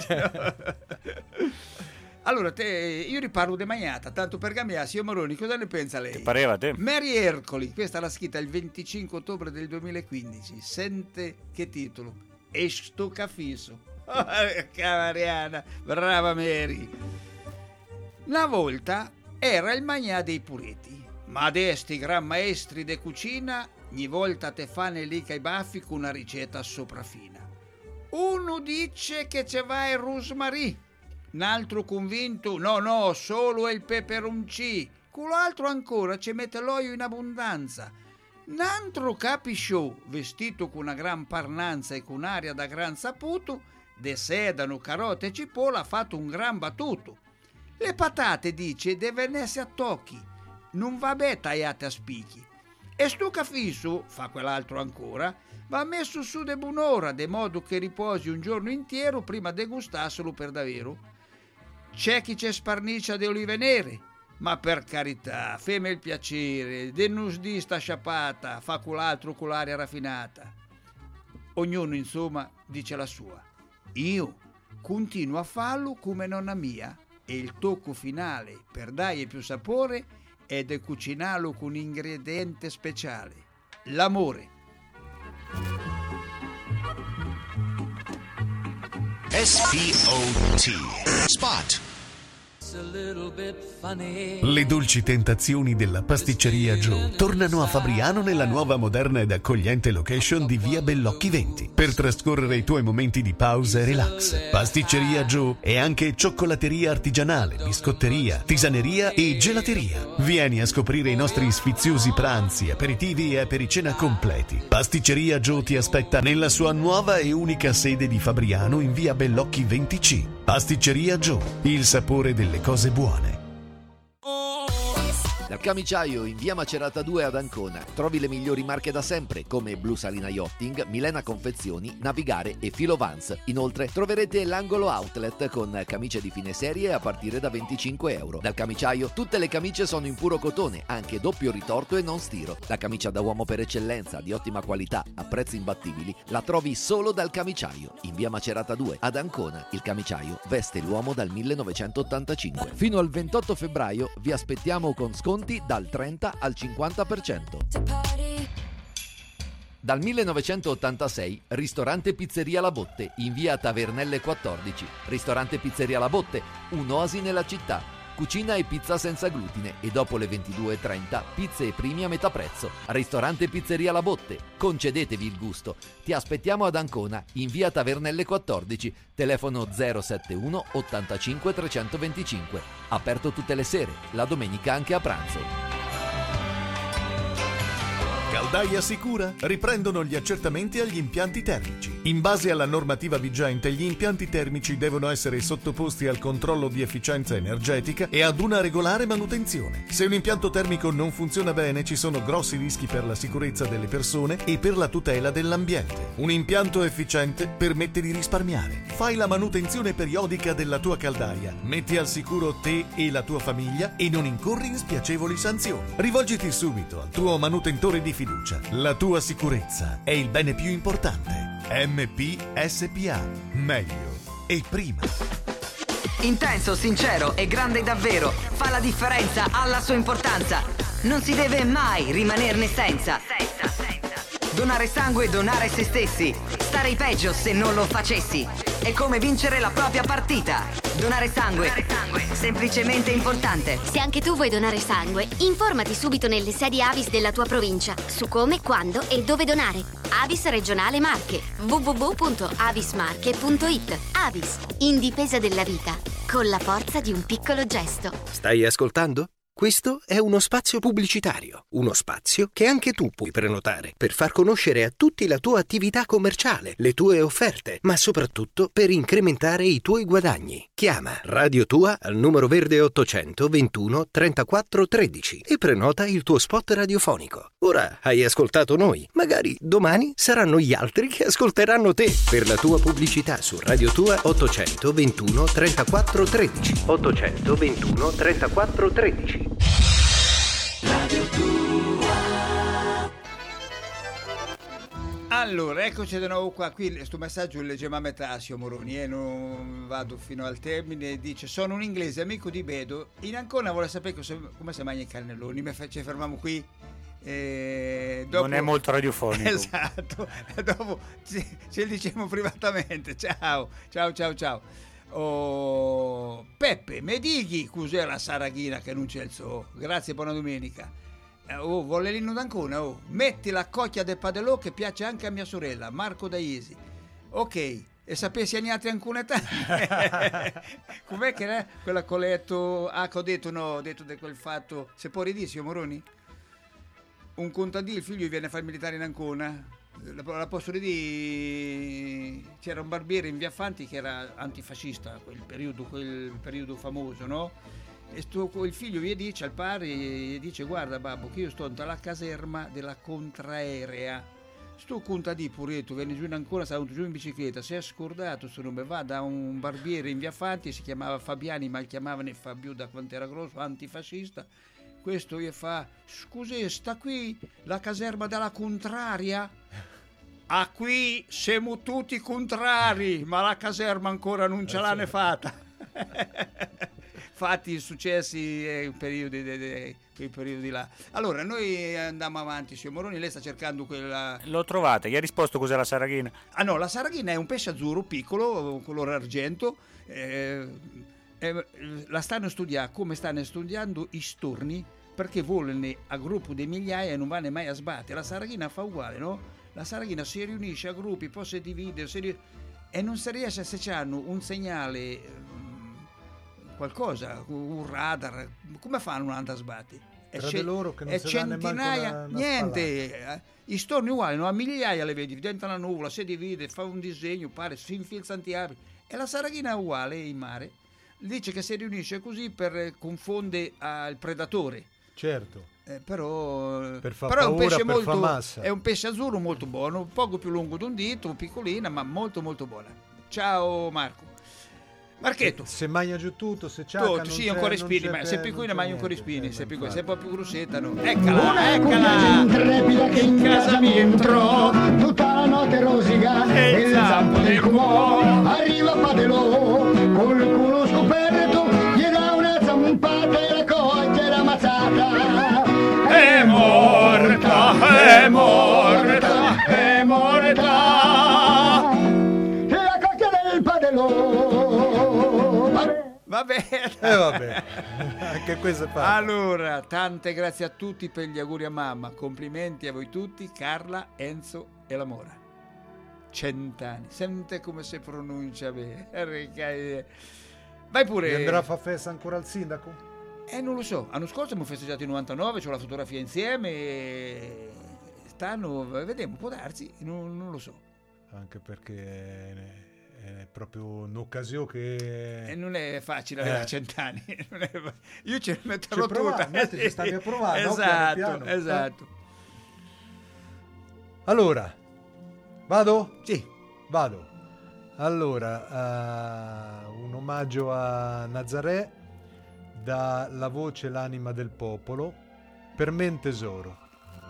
Speaker 5: Allora, io riparlo di Magnata, tanto per cambiarsi. Io Moroni, cosa ne pensa lei?
Speaker 4: Che pareva a te?
Speaker 5: Mary Ercoli, questa l'ha scritta il 25 ottobre del 2015. Sente che titolo? E sto cafiso. Cavariana, brava Mary. Una volta era il magnà dei pureti, ma desti gran maestri de cucina ogni volta te fanno lì ai baffi con una ricetta sopraffina. Uno dice che ce va il rosmarì, Un altro convinto, no, solo il peperoncino. Quell'altro ancora ci mette l'olio in abbondanza. Un altro capisciò, vestito con una gran parnanza e con aria da gran saputo, de sedano, carote e cipolla, ha fatto un gran battuto. Le patate, dice, devono essere a tocchi, non va bene tagliate a spicchi. E sto cafisso, fa quell'altro ancora, va messo su de buon'ora, de modo che riposi un giorno intero prima de gustarselo per davvero. C'è chi ci sparnicia de olive nere, ma per carità, femme il piacere, de nus di sta sciapata, fa quell'altro con l'aria raffinata. Ognuno, insomma, dice la sua. Io continuo a farlo come nonna mia e il tocco finale per dargli più sapore è di cucinarlo con un ingrediente speciale, l'amore.
Speaker 8: SPOT. Spot.
Speaker 3: Le dolci tentazioni della pasticceria Joe tornano a Fabriano nella nuova, moderna ed accogliente location di via Bellocchi 20 per trascorrere i tuoi momenti di pausa e relax. Pasticceria Joe è anche cioccolateria artigianale, biscotteria, tisaneria e gelateria. Vieni a scoprire i nostri sfiziosi pranzi, aperitivi e apericena completi. Pasticceria Joe ti aspetta nella sua nuova e unica sede di Fabriano in via Bellocchi 20C. Pasticceria Joe, il sapore delle cose buone.
Speaker 2: Dal Camiciaio in via Macerata 2 ad Ancona trovi le migliori marche da sempre come Blu Salina Yachting, Milena Confezioni, Navigare e Filo Vans. Inoltre troverete l'angolo outlet con camicie di fine serie a partire da €25. Dal Camiciaio tutte le camicie sono in puro cotone, anche doppio ritorto e non stiro. La camicia da uomo per eccellenza, di ottima qualità, a prezzi imbattibili, la trovi solo dal Camiciaio in via Macerata 2 ad Ancona. Il Camiciaio veste l'uomo dal 1985. Fino al 28 febbraio vi aspettiamo con sconti dal 30 al 50%. Dal 1986, ristorante Pizzeria La Botte in via Tavernelle 14. Ristorante Pizzeria La Botte, un'oasi nella città. Cucina e pizza senza glutine e dopo le 22:30 pizze e primi a metà prezzo. Ristorante Pizzeria La Botte, concedetevi il gusto. Ti aspettiamo ad Ancona in via Tavernelle 14, telefono 071 85 325. Aperto tutte le sere, la domenica anche a pranzo.
Speaker 3: Caldaia Sicura riprendono gli accertamenti agli impianti termici. In base alla normativa vigente, gli impianti termici devono essere sottoposti al controllo di efficienza energetica e ad una regolare manutenzione. Se un impianto termico non funziona bene, ci sono grossi rischi per la sicurezza delle persone e per la tutela dell'ambiente. Un impianto efficiente permette di risparmiare. Fai la manutenzione periodica della tua caldaia, metti al sicuro te e la tua famiglia e non incorri in spiacevoli sanzioni. Rivolgiti subito al tuo manutentore di fiducia. La tua sicurezza è il bene più importante. MP SPA. Meglio e prima.
Speaker 16: Intenso, sincero e grande davvero. Fa la differenza, ha la sua importanza. Non si deve mai rimanerne senza. Donare sangue e donare se stessi. Starei peggio se non lo facessi. È come vincere la propria partita. Donare sangue. Semplicemente importante.
Speaker 17: Se anche tu vuoi donare sangue, informati subito nelle sedi Avis della tua provincia su come, quando e dove donare. Avis Regionale Marche. www.avismarche.it. Avis, in difesa della vita, con la forza di un piccolo gesto.
Speaker 9: Stai ascoltando? Questo è uno spazio pubblicitario, uno spazio che anche tu puoi prenotare per far conoscere a tutti la tua attività commerciale, le tue offerte, ma soprattutto per incrementare i tuoi guadagni. Chiama Radio Tua al numero verde 800 21 34 13 e prenota il tuo spot radiofonico. Ora hai ascoltato noi, magari domani saranno gli altri che ascolteranno te. Per la tua pubblicità su Radio Tua 800 21 34 13. 800 21 34 13.
Speaker 5: Radio Tua. Allora, eccoci di nuovo qua. Qui questo messaggio lo leggiamo a metà, Sio Moroni, non vado fino al termine. Dice: sono un inglese amico di Bedo. In Ancona vuole sapere come si mangia i cannelloni. Ci fermiamo qui. Dopo...
Speaker 4: Non è molto radiofonico.
Speaker 5: Esatto. Dopo ce li diciamo privatamente. Ciao. Oh, Peppe, mi dighi cos'è la saraghina che non c'è il so. Grazie, buona domenica. Vuole l'inno d'Ancona. Metti la cocchia del padelò che piace anche a mia sorella, Marco da Iesi. Ok, e sapessi agli altri ancora età. Com'è che era quella coletto che ho detto, no, ho detto di quel fatto, se può ridire, Moroni? Un contadino, il figlio viene a fare il militare in Ancona, la posso ridire, c'era un barbiere in Via Fanti che era antifascista, quel periodo famoso, no? E il figlio gli dice al padre, gli dice: guarda babbo, che io sto alla caserma della contraerea. Sto contadino puretto, viene giù in Ancona, stava giù in bicicletta, si è scordato sto nome, va da un barbiere in Via Fanti, si chiamava Fabiani, ma il chiamavano Fabio da quanto era grosso, antifascista. Questo gli fa: scusi, sta qui la caserma della contraria? A qui siamo tutti contrari, ma la caserma ancora non ce l'hanno fatta. Fatti successi quei periodi là. Allora noi andiamo avanti, signor Moroni, lei sta cercando quella...
Speaker 4: L'ho trovata, gli ha risposto cos'è la saraghina?
Speaker 5: Ah no, la saraghina è un pesce azzurro piccolo, colore argento, la stanno studiando come stanno studiando i storni, perché volano a gruppo di migliaia e non vanno mai a sbattere. La saraghina fa uguale, no? La saraghina si riunisce a gruppi, poi si divide e non si riesce, se hanno un segnale, qualcosa, un radar, come fanno a sbattere?
Speaker 1: Tra di loro che non
Speaker 5: e
Speaker 1: si danno
Speaker 5: centinaia,
Speaker 1: manco una
Speaker 5: niente, i storni uguali, no? A migliaia le vedi, diventa una nuvola, si divide, fa un disegno, pare, si infilza antiapi. E la saraghina è uguale in mare, dice che si riunisce così per confondere il predatore.
Speaker 1: Certo.
Speaker 5: Però
Speaker 1: è un pesce massa.
Speaker 5: È un pesce azzurro molto buono, poco più lungo di un dito, piccolina, ma molto molto buona. Ciao Marco. Marchetto.
Speaker 1: Se mangia giù tutto, se c'ha
Speaker 5: sì, ancora i spini, ma se piccolina mangia ancora i spini, se piccolina, se è un po' più grossetta no. Eccola.
Speaker 14: Intrepida che in casa mi entrò, tutta la notte rosica e il zampo del cuore. Arriva Padelò, col culo scoperto, gli dà una zampata e la coglie la mazzata. È morta, è morta, è morta. La coglia del Padelò.
Speaker 5: Vabbè.
Speaker 1: Anche questo è fatto.
Speaker 5: Allora, tante grazie a tutti per gli auguri a mamma. Complimenti a voi tutti, Carla, Enzo e la Mora. 100 anni. Sente come si pronuncia bene. Vai pure.
Speaker 1: E andrà a fare festa ancora al sindaco?
Speaker 5: Non lo so. L'anno scorso abbiamo festeggiato il 99, c'ho la fotografia insieme. Stanno, vedremo, può darsi, non lo so.
Speaker 1: Anche perché è proprio un'occasione che
Speaker 5: non è facile avere 100 anni. Io ce ne metterò tutta.
Speaker 1: Ci stavi a provare,
Speaker 5: esatto,
Speaker 1: no? Piano.
Speaker 5: Esatto.
Speaker 1: Allora, vado?
Speaker 5: Sì.
Speaker 1: Vado. Allora, un omaggio a Nazaré da La voce, l'anima del popolo, per me un tesoro.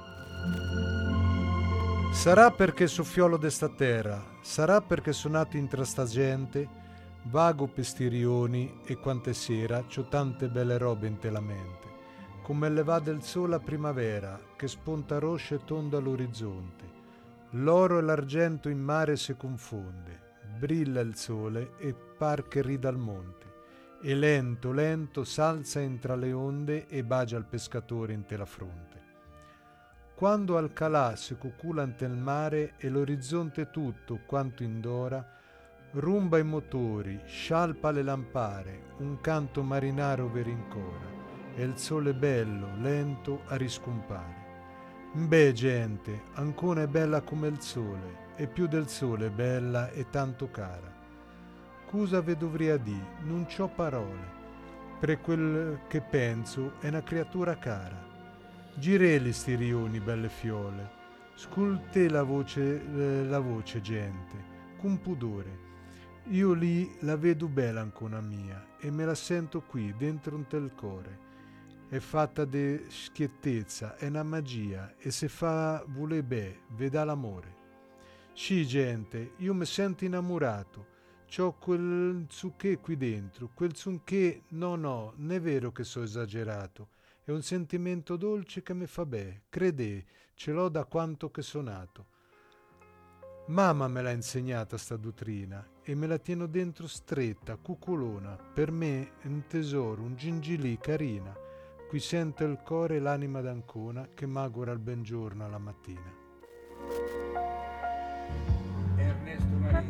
Speaker 1: Sarà perché soffiolo d'esta terra, sarà perché sono nato in tra sta gente, vago per stirioni e quante sera c'ho tante belle robe in te la mente, come le va del sole a primavera che spunta rossa e tonda all'orizzonte, l'oro e l'argento in mare si confonde, brilla il sole e par che rida al monte, e lento lento s'alza entra le onde e bacia il pescatore in te la fronte. Quando al calà si cucula ante il mare e l'orizzonte tutto quanto indora, rumba i motori, scialpa le lampare, un canto marinaro ve rincora, e il sole bello, lento a riscompare. Beh gente, ancora è bella come il sole, e più del sole è bella e tanto cara. Cosa ve dovrei di, non c'ho parole, per quel che penso è una creatura cara. Gireli sti rioni, belle fiole, sculte la voce gente, con pudore. Io lì la vedo bella ancora mia e me la sento qui dentro un tel core. È fatta di schiettezza, è una magia e se fa vuole be, veda l'amore. Sì gente, io mi sento innamorato, c'ho quel zucchè qui dentro, quel zucchè, no, non è vero che so esagerato. È un sentimento dolce che mi fa bene, crede, ce l'ho da quanto che sono nato. Mamma me l'ha insegnata sta dottrina e me la tieno dentro stretta, cuculona, per me un tesoro, un gingilì carina, qui sento il cuore e l'anima d'Ancona che m'augura il ben giorno alla mattina.
Speaker 5: Ernesto Maria.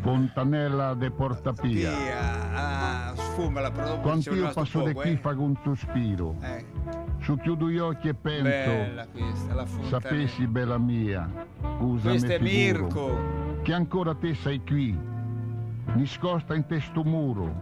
Speaker 7: Fontanella de Portapia.
Speaker 5: Sfumala, però dopo ci è
Speaker 7: Quando io
Speaker 5: rimasto
Speaker 7: passo di
Speaker 5: poco,
Speaker 7: qui fa un sospiro. Su chiudo gli occhi e penso.
Speaker 5: Bella questa, la Fontanella.
Speaker 7: Sapessi, bella mia, scusa
Speaker 5: Questo è
Speaker 7: me figuro,
Speaker 5: Mirko.
Speaker 7: che ancora te sei qui, nascosta in testo muro.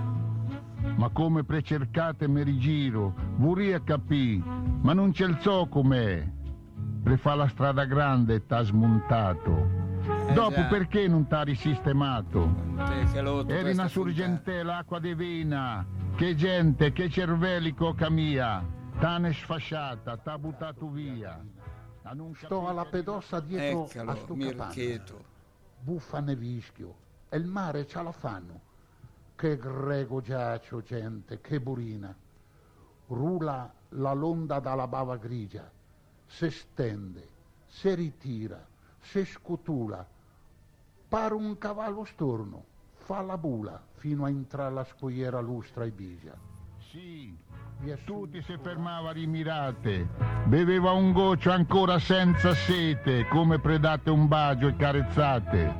Speaker 7: Ma come precercate mi rigiro, vorrei capì, ma non c'è il so com'è. Prefà la strada grande t'ha smontato. Dopo
Speaker 5: già.
Speaker 7: perché non t'ha risistemato?
Speaker 5: Che lotto
Speaker 7: Eri
Speaker 5: questa
Speaker 7: una sorgente l'acqua divina, che gente, che cervellico camia, t'ha sfasciata, t'ha buttato via. Sto alla pedossa dietro
Speaker 5: Eccolo,
Speaker 7: a sto capanna.
Speaker 5: Mirchetto.
Speaker 7: Buffa nevischio e il mare ce la fanno. Che grego giaccio gente, che burina. Rula la londa dalla bava grigia, se stende, se ritira, se scotula. Pare un cavallo storno, fa la bula fino a entrare alla scogliera lustra e bigia. Sì, tutti si fermava rimirate, beveva un goccio ancora senza sete, come predate un bacio e carezzate.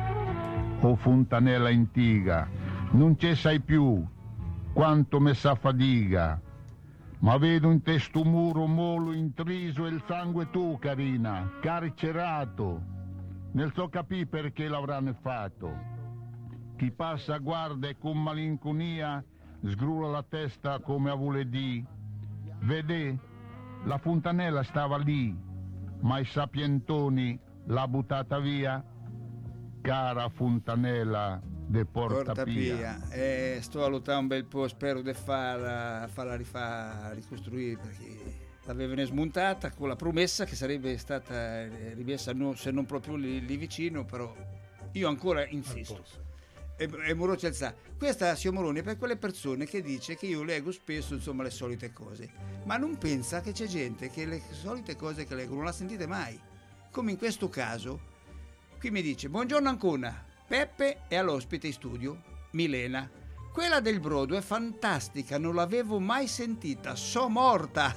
Speaker 7: O fontanella antica, non ce sai più quanto me sa fadiga, ma vedo in te sto muro molo intriso e il sangue tu, carina, carcerato, nel so capì perché l'avranno fatto. Chi passa guarda e con malinconia sgrula la testa come a vuledì. Vede, la fontanella stava lì, ma i sapientoni l'ha buttata via. Cara fontanella de Portapia.
Speaker 5: Sto a lottare un bel po', spero di farla ricostruire, perché l'avevano smontata con la promessa che sarebbe stata rimessa se non proprio lì vicino, però io ancora insisto. E Moro Celsa, questa, signor Moroni, è per quelle persone che dice che io leggo spesso, insomma, le solite cose, ma non pensa che c'è gente che le solite cose che leggo non la sentite mai, come in questo caso. Qui mi dice: buongiorno Ancona, Peppe è all'ospite in studio, Milena. Quella del brodo è fantastica, non l'avevo mai sentita, so morta.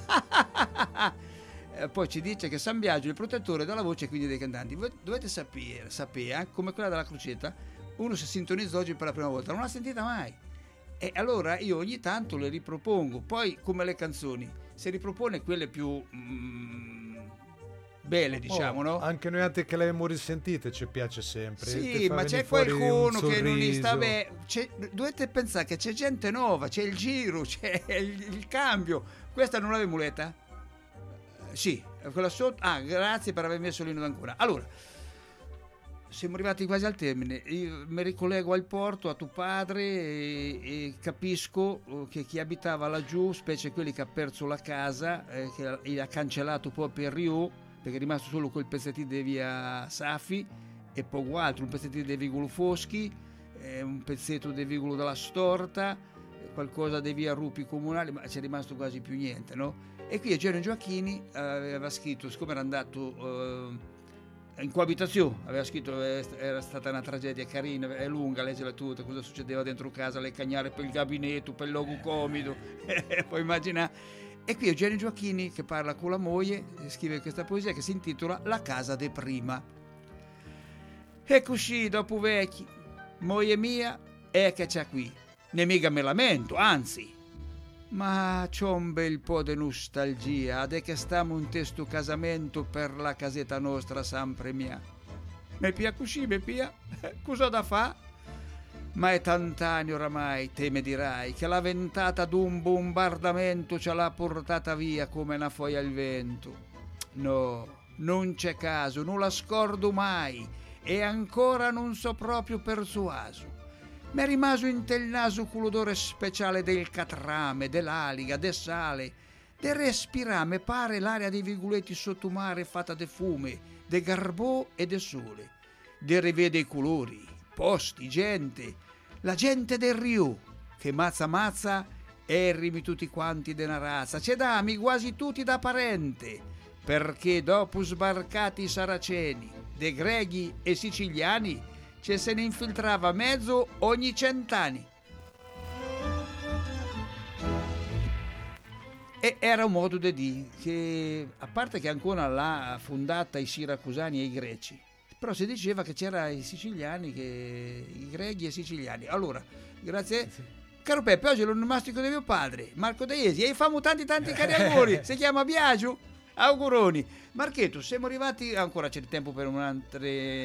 Speaker 5: Poi ci dice che San Biagio è il protettore della voce e quindi dei cantanti. Voi dovete sapere, come quella della Crocetta, uno si sintonizza oggi per la prima volta, non l'ha sentita mai. E allora io ogni tanto le ripropongo, poi come le canzoni, si ripropone quelle più belle, diciamo, no?
Speaker 1: Anche noi altri che le abbiamo risentite ci piace sempre.
Speaker 5: Sì, ma c'è qualcuno che non gli sta bene. Dovete pensare che c'è gente nuova, c'è il giro, c'è il cambio. Questa non l'avevo letta? Sì, quella sotto. Grazie per aver messo l'inno d'Ancona. Allora, siamo arrivati quasi al termine. Io mi ricollego al porto, a tuo padre, e capisco che chi abitava laggiù, specie quelli che ha perso la casa, che gli ha cancellato proprio il Rio, perché è rimasto solo quel pezzettino di via Safi e poco altro, un pezzettino di Vigolo Foschi, un pezzetto di Vigolo della Storta, qualcosa di via Rupi Comunale, ma c'è rimasto quasi più niente, no? E qui Eugenio Gioacchini aveva scritto, siccome era andato in coabitazione, aveva scritto, era stata una tragedia carina, è lunga, leggela tutta, cosa succedeva dentro casa, le cagnare per il gabinetto, per il logo comido, puoi immaginare. E qui Eugenio Gioacchini, che parla con la moglie, scrive questa poesia che si intitola La casa de prima. E così, dopo vecchi, moglie mia, è che c'è qui, ne mica me lamento, anzi, ma c'ho un bel po' di nostalgia, de che stiamo in testo casamento per la casetta nostra sempre mia. Me pia così, me pia, cosa da fa? Ma è tant'anni oramai, te mi dirai, che la ventata d'un bombardamento ce l'ha portata via come una foglia al vento. No, non c'è caso, non la scordo mai, e ancora non so proprio persuaso. Mi è rimasto in tel naso quell'odore speciale del catrame, dell'aliga, del sale, del respirame, pare l'aria dei vigoletti sotto mare fatta de fume, de garbò e de sole, de rivede i colori, posti, gente, la gente del Rio, che mazza, errimi tutti quanti de una razza, c'è dami quasi tutti da parente, perché dopo sbarcati i saraceni, de greghi e siciliani, se ne infiltrava mezzo ogni 100 anni. E era un modo di dire che, a parte che ancora l'ha fondata i siracusani e i greci, però si diceva che c'era i siciliani, i greghi e i siciliani. Allora, grazie. Caro Peppe, oggi è l'onomastico di mio padre, Marco Daiesi, e famo tanti cari auguri. Si chiama Biagio. Auguroni. Marchetto, siamo arrivati, ancora c'è il tempo per un'altra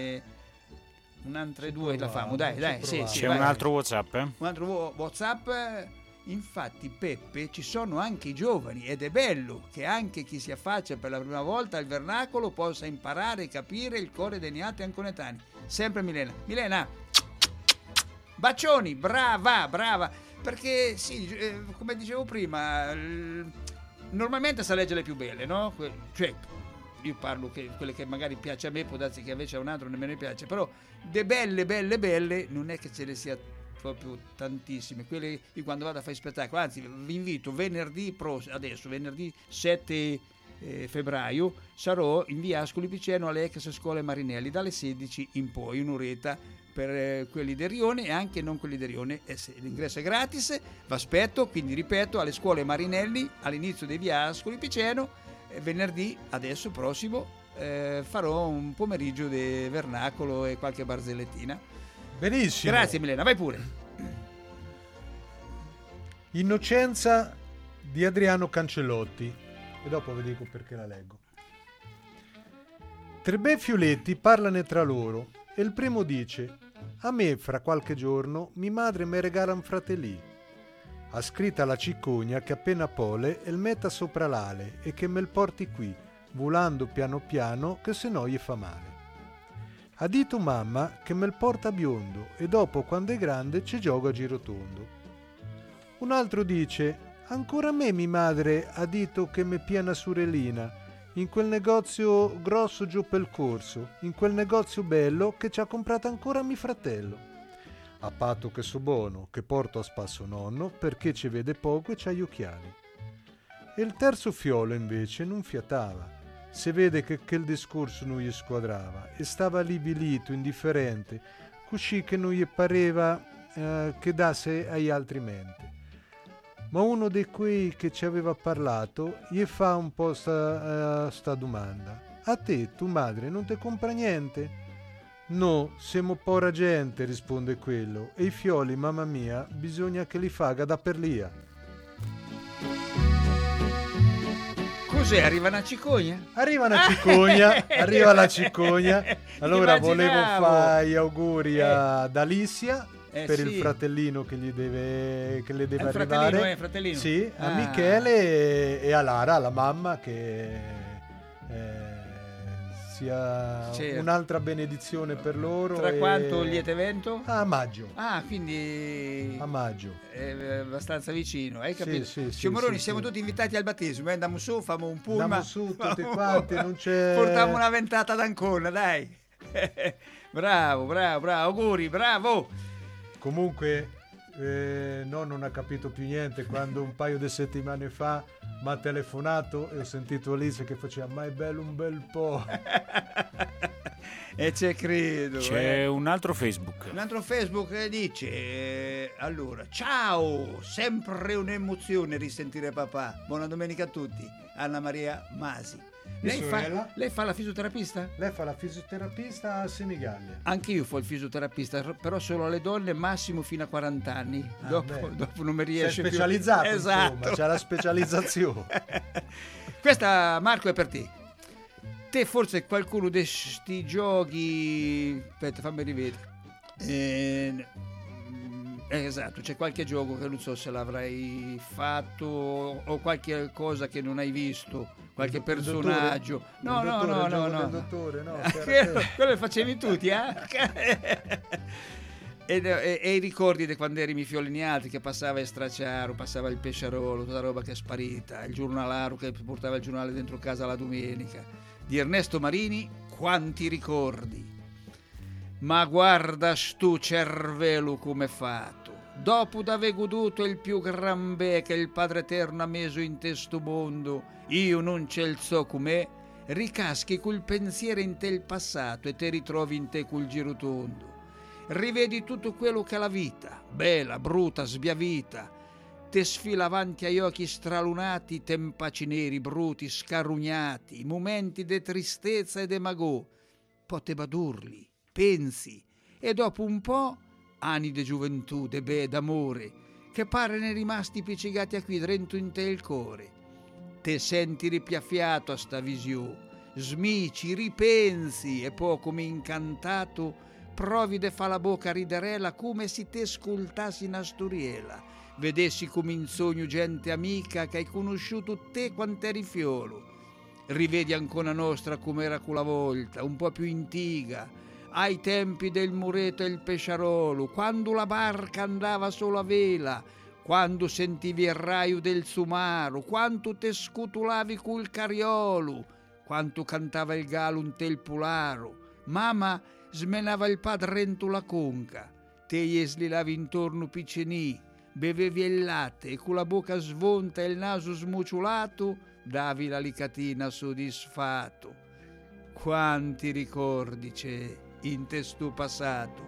Speaker 5: due, la famo, dai. Sì,
Speaker 4: C'è
Speaker 5: vai.
Speaker 4: un altro WhatsApp,
Speaker 5: Un altro WhatsApp. Infatti, Peppe, ci sono anche i giovani ed è bello che anche chi si affaccia per la prima volta al vernacolo possa imparare e capire il cuore dei neati anconetani. Sempre Milena, bacioni, brava, perché sì, come dicevo prima, normalmente si legge le più belle, no? Cioè, io parlo che quelle che magari piace a me, può darsi che invece a un altro nemmeno mi piace, però de belle non è che ce ne sia proprio tantissime. Quelle di quando vado a fare spettacolo, anzi vi invito venerdì 7 febbraio sarò in via Ascoli Piceno alle ex scuole Marinelli dalle 16 in poi, un'oretta per quelli di Rione e anche non quelli di Rione. L'ingresso è gratis, vi aspetto, quindi ripeto, alle scuole Marinelli all'inizio di via Ascoli Piceno. Venerdì adesso prossimo farò un pomeriggio di vernacolo e qualche barzellettina.
Speaker 1: Benissimo.
Speaker 5: Grazie Milena, vai pure.
Speaker 1: Innocenza di Adriano Cancellotti, e dopo vi dico perché la leggo. 3 bei fioletti parlano tra loro e il primo dice: a me fra qualche giorno mi madre mi regala un fratellì. Ha scritta la cicogna che appena pole il metta sopra l'ale e che me il porti qui, volando piano piano che se no gli fa male. Ha dito mamma che me il porta biondo e dopo quando è grande ci gioca a girotondo. Un altro dice: ancora a me mi madre ha dito che me pia una sorellina in quel negozio grosso giù pel corso, in quel negozio bello che ci ha comprato ancora mi fratello. A patto che so buono, che porto a spasso nonno perché ci vede poco e c'ha gli occhiali. E il terzo fiolo invece non fiatava. Se vede che il discorso non gli squadrava e stava lì bilito, indifferente, così che non gli pareva che dasse agli altri mente. Ma uno di quei che ci aveva parlato gli fa un po' sta domanda: a te, tu madre, non te compra niente? No, siamo pora gente, risponde quello, e i fioli, mamma mia, bisogna che li faga da per lia.
Speaker 5: Cos'è? Arriva una cicogna?
Speaker 1: Arriva la cicogna. Allora volevo fare gli auguri ad Alicia per il fratellino che le deve arrivare.
Speaker 5: Fratellino?
Speaker 1: Sì, a Michele e a Lara, la mamma, che sia un'altra benedizione per loro.
Speaker 5: Tra quanto liete evento?
Speaker 1: A maggio.
Speaker 5: Ah, quindi
Speaker 1: a maggio.
Speaker 5: È abbastanza vicino, hai capito?
Speaker 1: Sì,
Speaker 5: Moroni, siamo tutti invitati al battesimo, andiamo su, famo un pullman.
Speaker 1: Andiamo su tutti quanti, non c'è...
Speaker 5: Portiamo una ventata d'Ancona, dai. Bravo, auguri, bravo.
Speaker 1: Comunque non ha capito più niente quando un paio di settimane fa mi ha telefonato e ho sentito Alice che faceva: ma è bello un bel po'.
Speaker 5: E c'è credo.
Speaker 4: C'è un altro Facebook.
Speaker 5: Un altro Facebook che dice: allora, ciao, sempre un'emozione risentire papà. Buona domenica a tutti. Anna Maria Masi. Lei fa la fisioterapista?
Speaker 1: Lei fa la fisioterapista a Senigallia.
Speaker 5: Anche io fo il fisioterapista, però solo alle donne, massimo fino a 40 anni. Dopo non mi riesce più.
Speaker 1: Sei specializzato,
Speaker 5: esatto.
Speaker 1: Insomma, c'è la specializzazione.
Speaker 5: Questa, Marco, è per te. Te forse qualcuno di sti giochi... Aspetta, fammi rivedere. Esatto, c'è qualche gioco che non so se l'avrai fatto o qualche cosa che non hai visto, qualche personaggio. No. Quello lo facevi tutti, E i ricordi di quando eri Fiolini Altri, che passava il Stracciaro, passava il Pesciarolo, tutta roba che è sparita, il giornalaro che portava il giornale dentro casa la domenica, di Ernesto Marini, quanti ricordi. Ma guarda stu cervello come è fatto. Dopo d'aver goduto il più gran be che il Padre Eterno ha messo in testo mondo, io non ce il so com'è, ricaschi col pensiero in te il passato e te ritrovi in te col girotondo. Rivedi tutto quello che è la vita, bella, brutta, sbiavita, te sfila avanti agli occhi stralunati, tempaci neri, bruti, scarrugnati, momenti di tristezza e de magò. poteva durli, pensi, e dopo un po', anni di gioventù, d'amore, che pare ne rimasti piccigati a qui dentro in te il core. Te senti ripiaffiato a sta visione, smici, ripensi, e poi come incantato provi de fa la bocca a riderella come se te ascoltassi una storiella, vedessi come in sogno gente amica che hai conosciuto te quant'eri fiolo. Rivedi ancora nostra come era quella volta, un po' più antica, ai tempi del mureto e il pesciarolo, quando la barca andava solo a vela, quando sentivi il raio del sumaro, quanto te scutulavi col cariolo, quanto cantava il gallo un tel pularo. Mamma smenava il padre entro la conca, te gli slilavi intorno piccenì, bevevi il latte e con la bocca svonta e il naso smuciulato davi la licatina soddisfatto. Quanti ricordi c'è in te sto passato.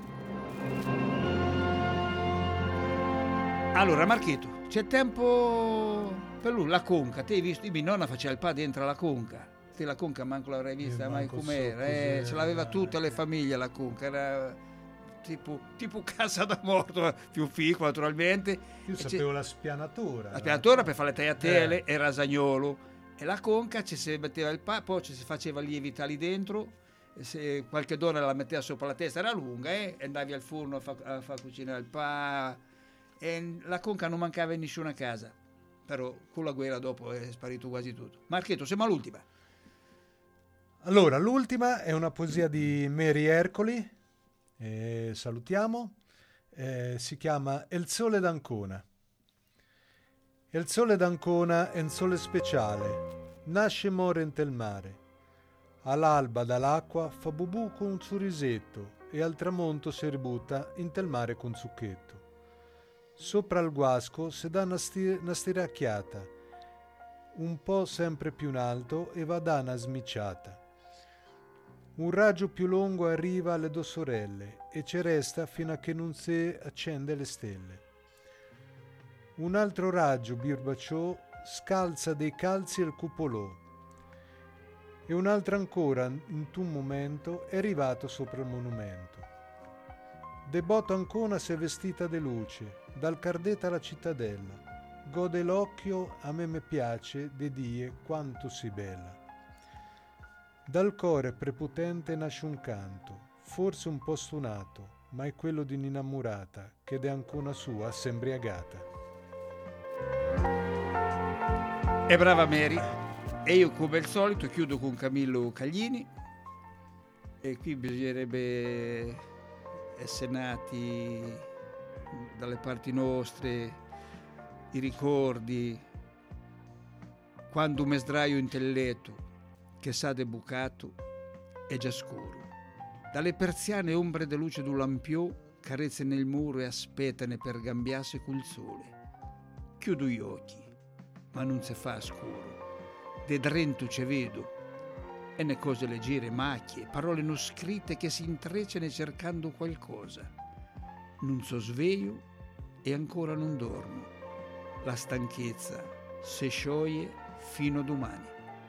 Speaker 5: Allora Marchetto, c'è tempo per lui, la conca, te hai visto? Mia nonna faceva il pa dentro la conca, te la conca manco l'avrai vista mai com'era, ce l'aveva tutte le famiglie la conca, era tipo casa da morto, più fico naturalmente.
Speaker 1: Io sapevo la spianatura.
Speaker 5: La spianatura per fare le tagliatelle e rasagnolo, e la conca ci si metteva il pa, poi ci si faceva lievita lì dentro, e se qualche donna la metteva sopra la testa era lunga e andavi al forno a far cucinare il pa, e la conca non mancava in nessuna casa, però con la guerra dopo è sparito quasi tutto. Marchetto, siamo all'ultima.
Speaker 1: Allora, l'ultima è una poesia di Mary Ercoli, salutiamo, si chiama El sole d'Ancona. El sole d'Ancona è un sole speciale, nasce e muore in tel mare. All'alba dall'acqua fa bubù con un sorrisetto e al tramonto si ributta in tel mare con zucchetto. Sopra il guasco si dà una stiracchiata, un po' sempre più in alto e va da una smicciata. Un raggio più lungo arriva alle due sorelle e ci resta fino a che non si accende le stelle. Un altro raggio birbaciò scalza dei calzi al cupolò e un altro ancora in un momento è arrivato sopra il monumento. De botto Ancona si è vestita de luce, dal Cardeta alla cittadella, gode l'occhio, a me piace, de die quanto si bella. Dal core prepotente nasce un canto, forse un po' stonato, ma è quello di un'innamorata che de Ancona sua s'embriagata.
Speaker 5: E brava Mary. E io come al solito chiudo con Camillo Caglini, e qui bisognerebbe essere nati dalle parti nostre i ricordi quando un mesdraio intelletto che sa de bucato è già scuro, dalle persiane ombre de luce d'un lampiò carezze nel muro e aspettane per gambiarsi col sole. Chiudo gli occhi ma non se fa scuro, de drento ce vedo e ne cose leggere, macchie, parole non scritte che si intrecciano cercando qualcosa. Non so sveglio e ancora non dormo. La stanchezza se scioglie fino a domani.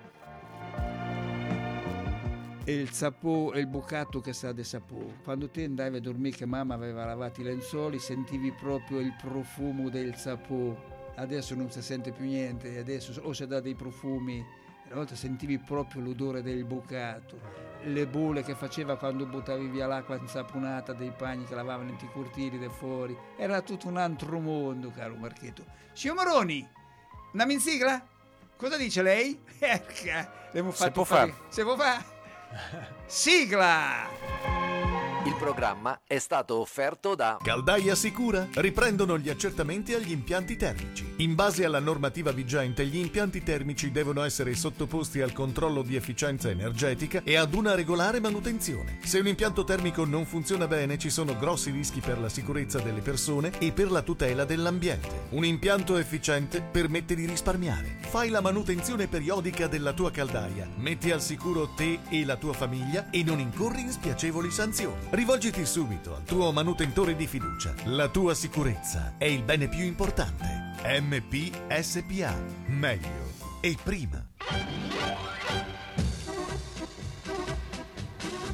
Speaker 5: E il sapò e il bucato che sa de sapò. Quando te andavi a dormire che mamma aveva lavato i lenzuoli, sentivi proprio il profumo del sapò. Adesso non si sente più niente, adesso o si dà dei profumi. Una volta sentivi proprio l'odore del bucato, le bolle che faceva quando buttavi via l'acqua insaponata dei bagni che lavavano in cortili da fuori. Era tutto un altro mondo, caro Marchetto. Signor Moroni, una sigla? Cosa dice lei?
Speaker 4: Se può fare.
Speaker 5: Se può fare. Sigla!
Speaker 2: Il programma è stato offerto da
Speaker 3: Caldaia Sicura. Riprendono gli accertamenti agli impianti termici. In base alla normativa vigente, gli impianti termici devono essere sottoposti al controllo di efficienza energetica e ad una regolare manutenzione. Se un impianto termico non funziona bene, ci sono grossi rischi per la sicurezza delle persone e per la tutela dell'ambiente. Un impianto efficiente permette di risparmiare. Fai la manutenzione periodica della tua caldaia, metti al sicuro te e la tua famiglia e non incorri in spiacevoli sanzioni. Rivolgiti subito al tuo manutentore di fiducia. La tua sicurezza è il bene più importante. MP SPA. Meglio e prima.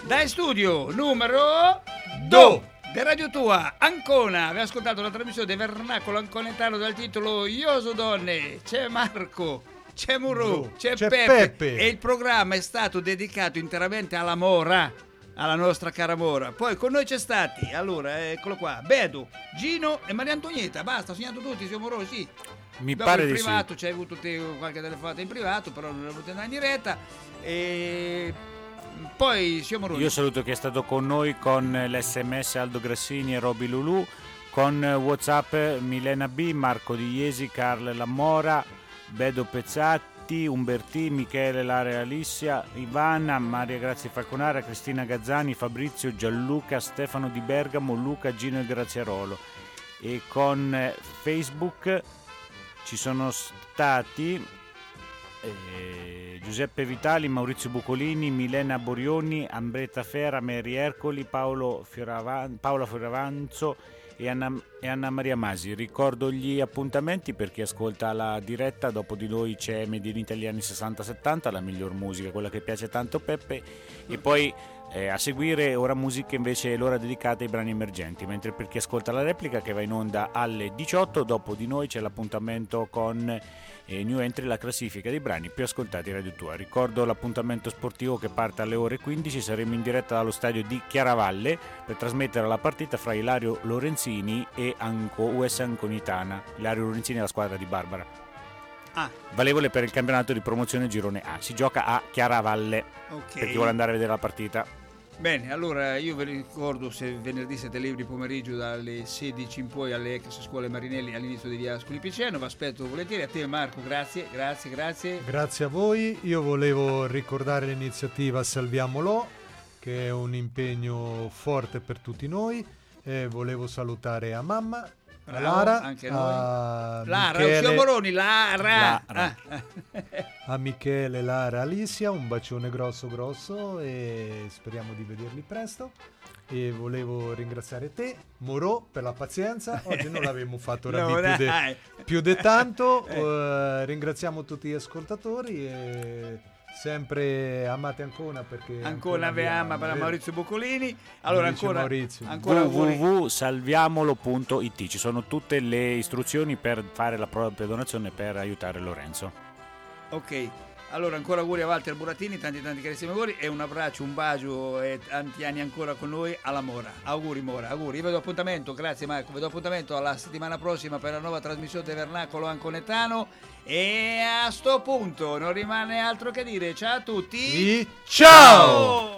Speaker 5: Dai studio numero 2 di Radio Tua, Ancona. Abbiamo ascoltato la trasmissione del vernacolo anconetano dal titolo Io so donne. C'è Marco, c'è Muru, c'è Peppe. E il programma è stato dedicato interamente alla Mora, alla nostra cara Mora. Poi con noi c'è stati, allora, eccolo qua, Bedu, Gino e Maria Antonietta. Basta, ho segnato tutti, siamo Moro, sì.
Speaker 4: Mi
Speaker 5: Dopo
Speaker 4: pare
Speaker 5: in
Speaker 4: di
Speaker 5: privato, c'hai avuto te qualche telefonata in privato, però non l'ho avuto andare in diretta. E poi siamo Moro.
Speaker 4: Io saluto chi è stato con noi con l'SMS Aldo Grassini e Roby Lulù, con WhatsApp Milena B, Marco Di Iesi, Carla Lamora, Bedo Pezzatti, Umbertì, Michele Lara Alissia, Ivana, Maria Grazia Falconara, Cristina Gazzani, Fabrizio, Gianluca, Stefano Di Bergamo, Luca, Gino e Graziarolo. E con Facebook ci sono stati Giuseppe Vitali, Maurizio Bucolini, Milena Borioni, Ambretta Fera, Mary Ercoli, Paola Fioravanzo e Anna Maria Masi. Ricordo gli appuntamenti per chi ascolta la diretta. Dopo di noi c'è Made in Italy anni 60-70, la miglior musica, quella che piace tanto Peppe, e poi a seguire Ora Musica invece è l'ora dedicata ai brani emergenti, mentre per chi ascolta la replica che va in onda alle 18, dopo di noi c'è l'appuntamento con New Entry, la classifica dei brani più ascoltati Radio Tua. Ricordo l'appuntamento sportivo che parte alle ore 15, saremo in diretta dallo stadio di Chiaravalle per trasmettere la partita fra Ilario Lorenzini e US Anconitana. Ilario Lorenzini è la squadra di Barbara, valevole per il campionato di promozione girone A. Si gioca a Chiaravalle, per chi vuole andare a vedere la partita.
Speaker 5: Bene, allora io vi ricordo, se venerdì siete liberi pomeriggio dalle 16 in poi alle ex scuole Marinelli all'inizio di via Ascoli Piceno, vi aspetto volentieri. A te Marco, grazie.
Speaker 1: Grazie a voi. Io volevo ricordare l'iniziativa Salviamolo, che è un impegno forte per tutti noi, e volevo salutare a mamma, a Lara,
Speaker 5: anche
Speaker 1: a
Speaker 5: noi. Lara,
Speaker 1: Michele,
Speaker 5: Moroni, Lara.
Speaker 1: a Michele, Lara, Alicia, un bacione grosso e speriamo di vederli presto. E volevo ringraziare te, Morò, per la pazienza. Oggi non l'abbiamo fatto più di tanto. Ringraziamo tutti gli ascoltatori e sempre amate Ancona, perché
Speaker 5: Ancona vi ama, per Maurizio Bucolini. Allora ancora
Speaker 4: www.salviamolo.it, ci sono tutte le istruzioni per fare la propria donazione per aiutare Lorenzo.
Speaker 5: Ok, allora ancora auguri a Walter Burattini, tanti carissimi auguri e un abbraccio, un bacio e tanti anni ancora con noi alla Mora. Auguri Mora, auguri. Io vedo appuntamento, grazie Marco, vedo appuntamento alla settimana prossima per la nuova trasmissione del Vernacolo Anconetano. E a sto punto non rimane altro che dire ciao a tutti.
Speaker 1: Ciao!